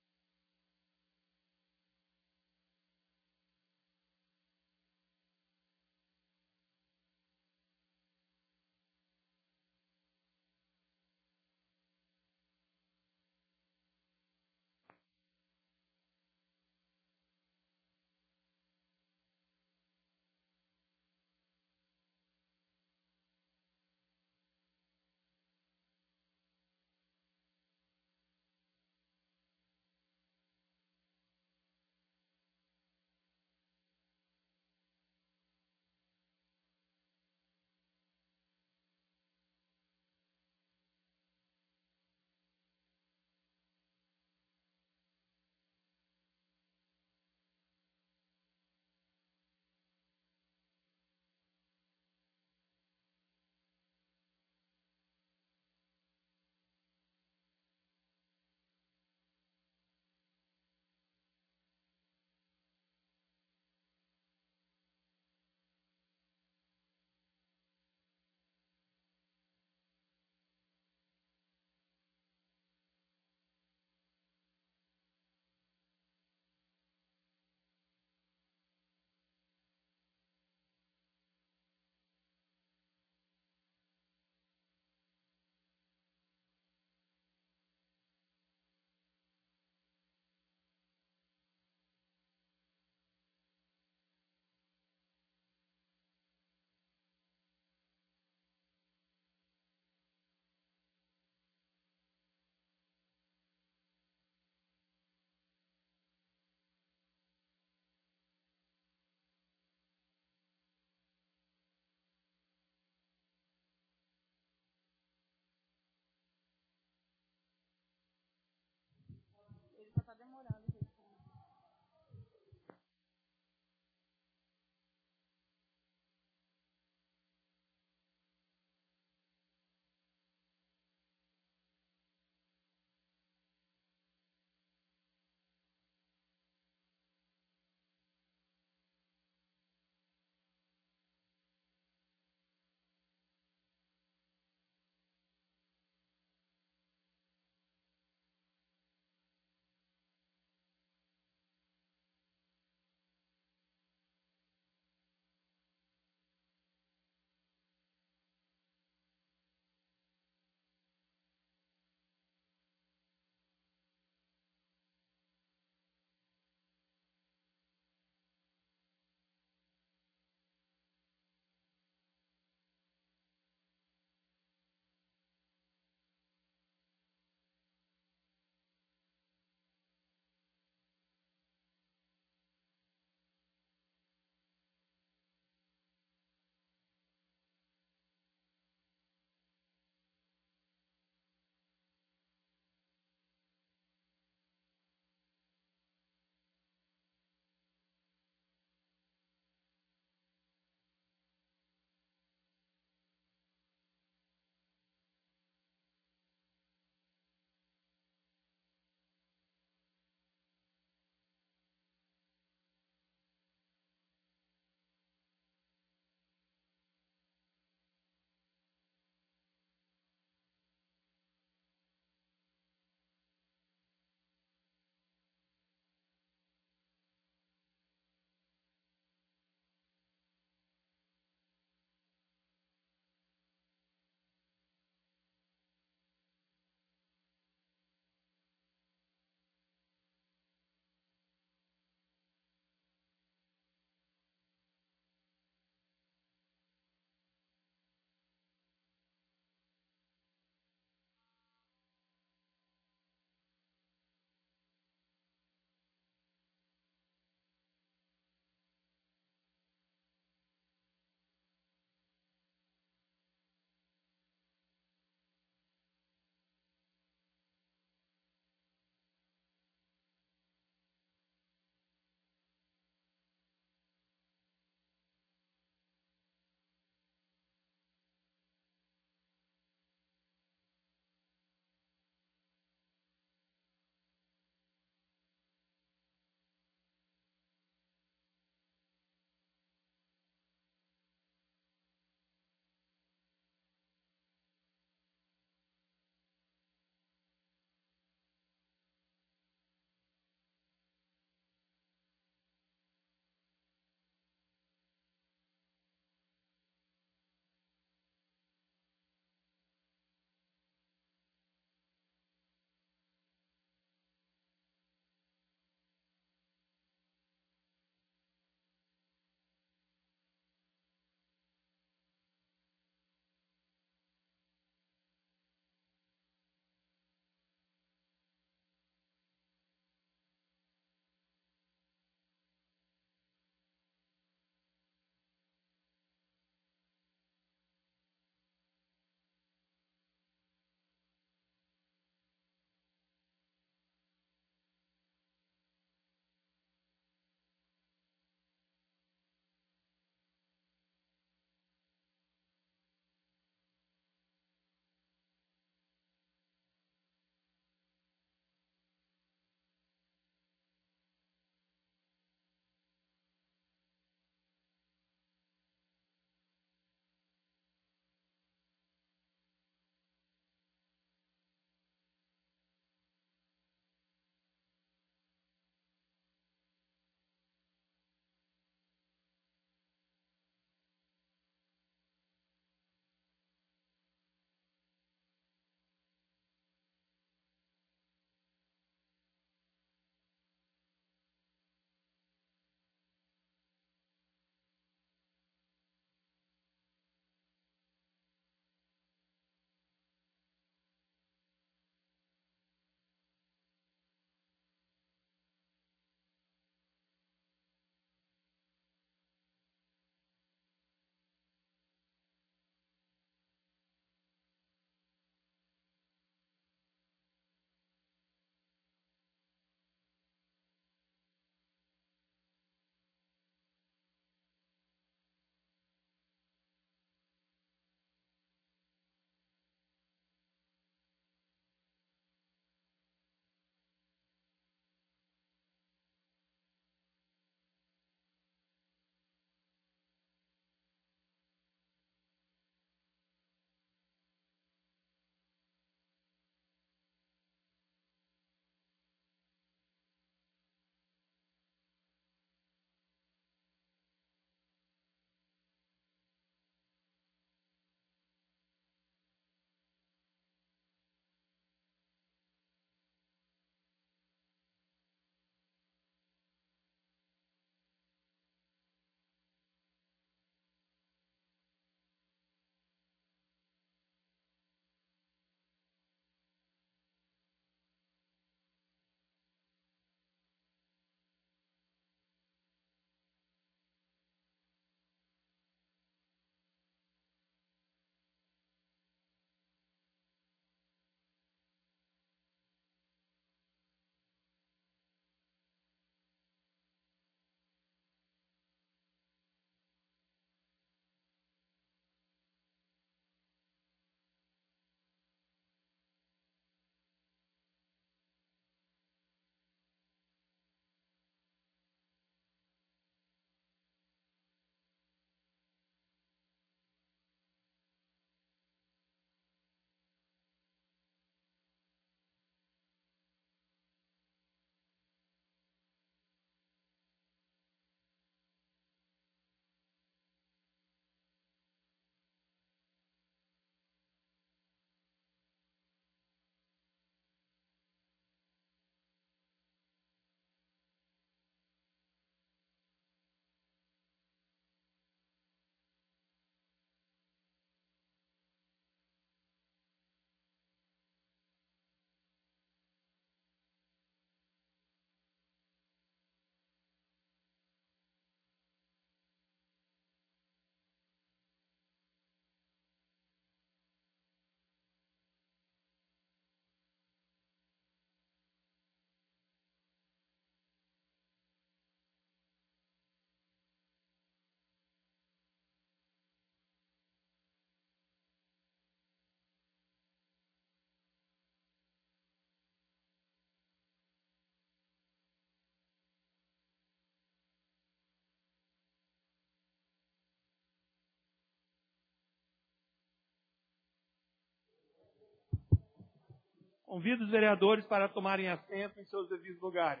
Convido os vereadores para tomarem assento em seus devidos lugares.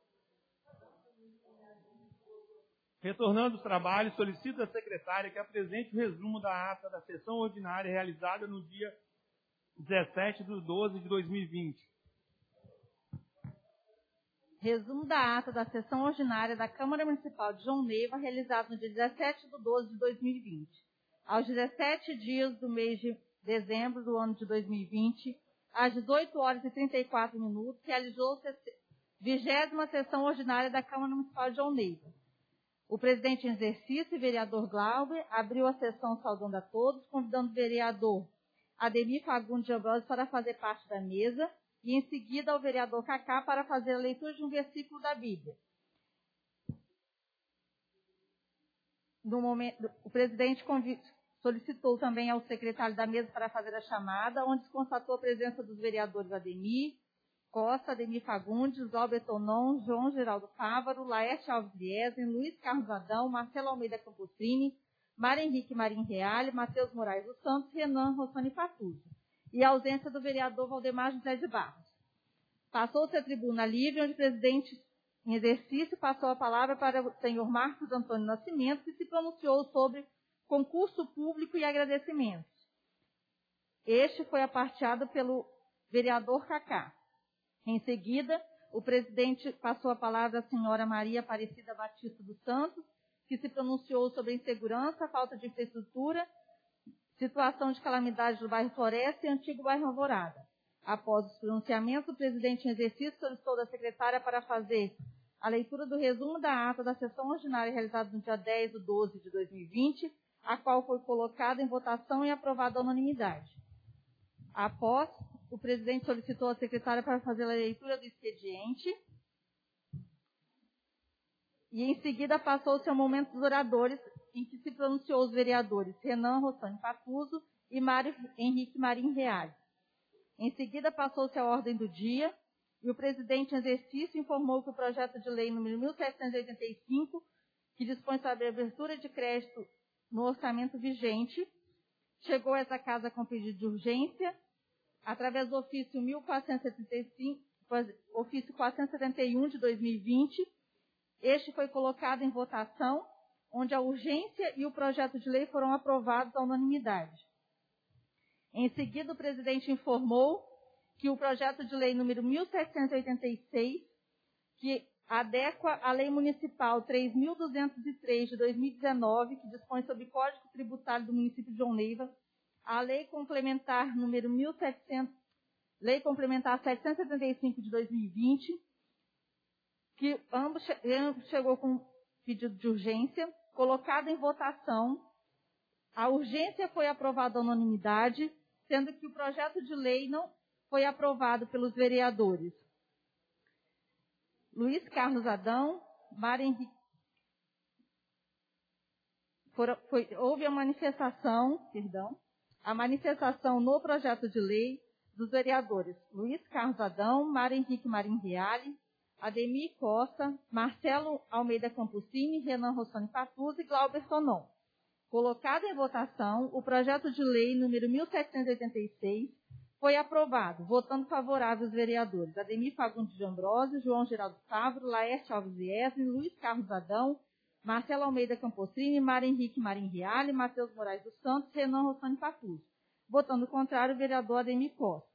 Retornando aos trabalhos, solicito à secretária que apresente o resumo da ata da sessão ordinária realizada no dia 17/12/2020. Resumo da ata da sessão ordinária da Câmara Municipal de João Neiva, realizada no dia 17/12/2020. Aos 17 dias do mês de dezembro do ano de 2020, às 18 horas e 34 minutos, realizou-se a 20ª sessão ordinária da Câmara Municipal de João Neiva. O presidente em exercício, vereador Glauber, abriu a sessão saudando a todos, convidando o vereador Ademir Fagundes de Ambrosio para fazer parte da mesa e, em seguida, o vereador Cacá para fazer a leitura de um versículo da Bíblia. No momento, o presidente solicitou também ao secretário da mesa para fazer a chamada, onde se constatou a presença dos vereadores Ademir Costa, Ademir Fagundes, Glauber Tonon, João Geraldo Fávaro, Laércio Alves Liesen, Luiz Carlos Adão, Marcelo Almeida Campostrini, Mário Henrique Marim Reale, Matheus Moraes dos Santos, Renan Rossani Fatuso. E a ausência do vereador Valdemar José de Barros. Passou-se a tribuna livre, onde o presidente em exercício passou a palavra para o senhor Marcos Antônio Nascimento, que se pronunciou sobre concurso público e agradecimentos. Este foi aparteado pelo vereador Cacá. Em seguida, o presidente passou a palavra à senhora Maria Aparecida Batista dos Santos, que se pronunciou sobre a insegurança, falta de infraestrutura, situação de calamidade do bairro Floresta e antigo bairro Alvorada. Após os pronunciamentos, o presidente em exercício solicitou da secretária para fazer a leitura do resumo da ata da sessão ordinária realizada no dia 10/12/2020, a qual foi colocada em votação e aprovada à unanimidade. Após, o presidente solicitou à secretária para fazer a leitura do expediente e, em seguida, passou-se ao momento dos oradores, em que se pronunciou os vereadores Renan Rossani Fatuso e Mário Henrique Marim Reale. Em seguida, passou-se a ordem do dia e o presidente em exercício informou que o projeto de lei número 1785, que dispõe sobre a abertura de crédito no orçamento vigente, chegou a essa casa com pedido de urgência, através do ofício 1475, ofício 471 de 2020. Este foi colocado em votação, onde a urgência e o projeto de lei foram aprovados à unanimidade. Em seguida, o presidente informou que o projeto de lei número 1786, que adequa a Lei Municipal 3.203 de 2019, que dispõe sobre o Código Tributário do município de João Neiva, a Lei Complementar número 775 de 2020, que ambos chegou com pedido de urgência, colocado em votação. A urgência foi aprovada à unanimidade, sendo que o projeto de lei não foi aprovado pelos vereadores Luiz Carlos Adão, Mário Henrique. Houve a manifestação no projeto de lei dos vereadores Luiz Carlos Adão, Mário Henrique Marim Reale, Ademir Costa, Marcelo Almeida Campustini, Renan Rossani Fatuso e Glauber Tonon. Colocado em votação, o projeto de lei número 1786 foi aprovado, votando favorável os vereadores Ademir Fagundes de Ambrosio, João Geraldo Fávaro, Laércio Alves Liesen, Luiz Carlos Adão, Marcelo Almeida Campostrini, Mário Henrique Marim Reale, Matheus Moraes dos Santos, Renan Rossani Fatuso. Votando contrário, o vereador Ademir Costa.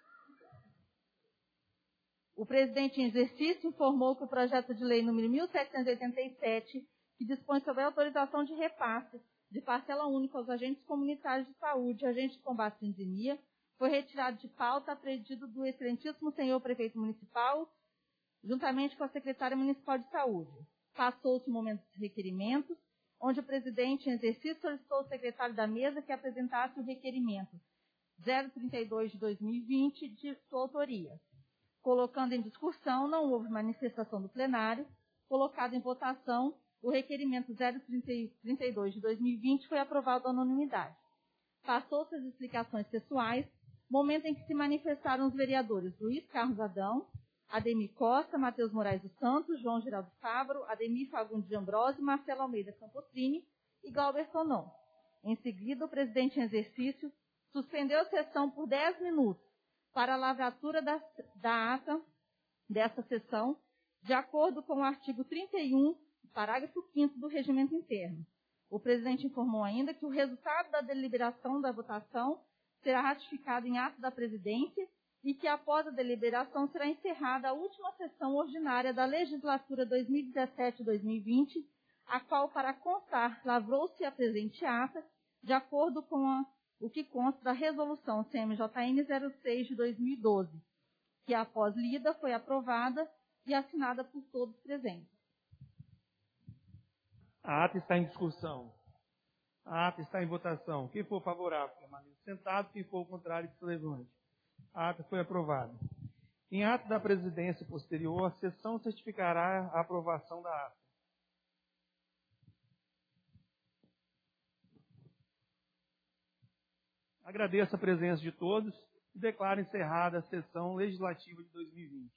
O presidente em exercício informou que o projeto de lei número 1787, que dispõe sobre a autorização de repasse de parcela única aos agentes comunitários de saúde e agentes de combate à pandemia, foi retirado de pauta a pedido do excelentíssimo senhor prefeito municipal, juntamente com a secretária municipal de saúde. Passou-se o momento dos requerimentos, onde o presidente em exercício solicitou ao secretário da mesa que apresentasse o requerimento 032 de 2020 de sua autoria. Colocando em discussão, não houve manifestação do plenário. Colocado em votação, o requerimento 032 de 2020 foi aprovado à unanimidade. Passou-se as explicações pessoais, momento em que se manifestaram os vereadores Luiz Carlos Adão, Ademir Costa, Matheus Moraes dos Santos, João Geraldo Fávaro, Ademir Fagundes de Ambrosio, Marcelo Almeida Campostrini e Glauber Tonon. Em seguida, o presidente em exercício suspendeu a sessão por 10 minutos para a lavratura da ata desta sessão, de acordo com o artigo 31, parágrafo 5º do Regimento Interno. O presidente informou ainda que o resultado da deliberação da votação será ratificado em ato da presidência e que, após a deliberação, será encerrada a última sessão ordinária da legislatura 2017-2020, a qual, para constar, lavrou-se a presente ata, de acordo com o que consta da resolução CMJN 06 de 2012, que, após lida, foi aprovada e assinada por todos presentes. A ata está em discussão. A ata está em votação. Quem for favorável, permaneça sentado. Quem for contrário, que se levante. A ata foi aprovada. Em ato da presidência posterior, a sessão certificará a aprovação da ata. Agradeço a presença de todos e declaro encerrada a sessão legislativa de 2020.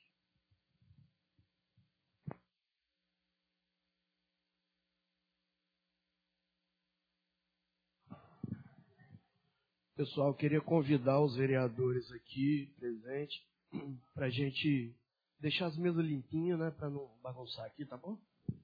Pessoal, queria convidar os vereadores aqui presentes para a gente deixar as mesas limpinhas, né, para não bagunçar aqui, tá bom?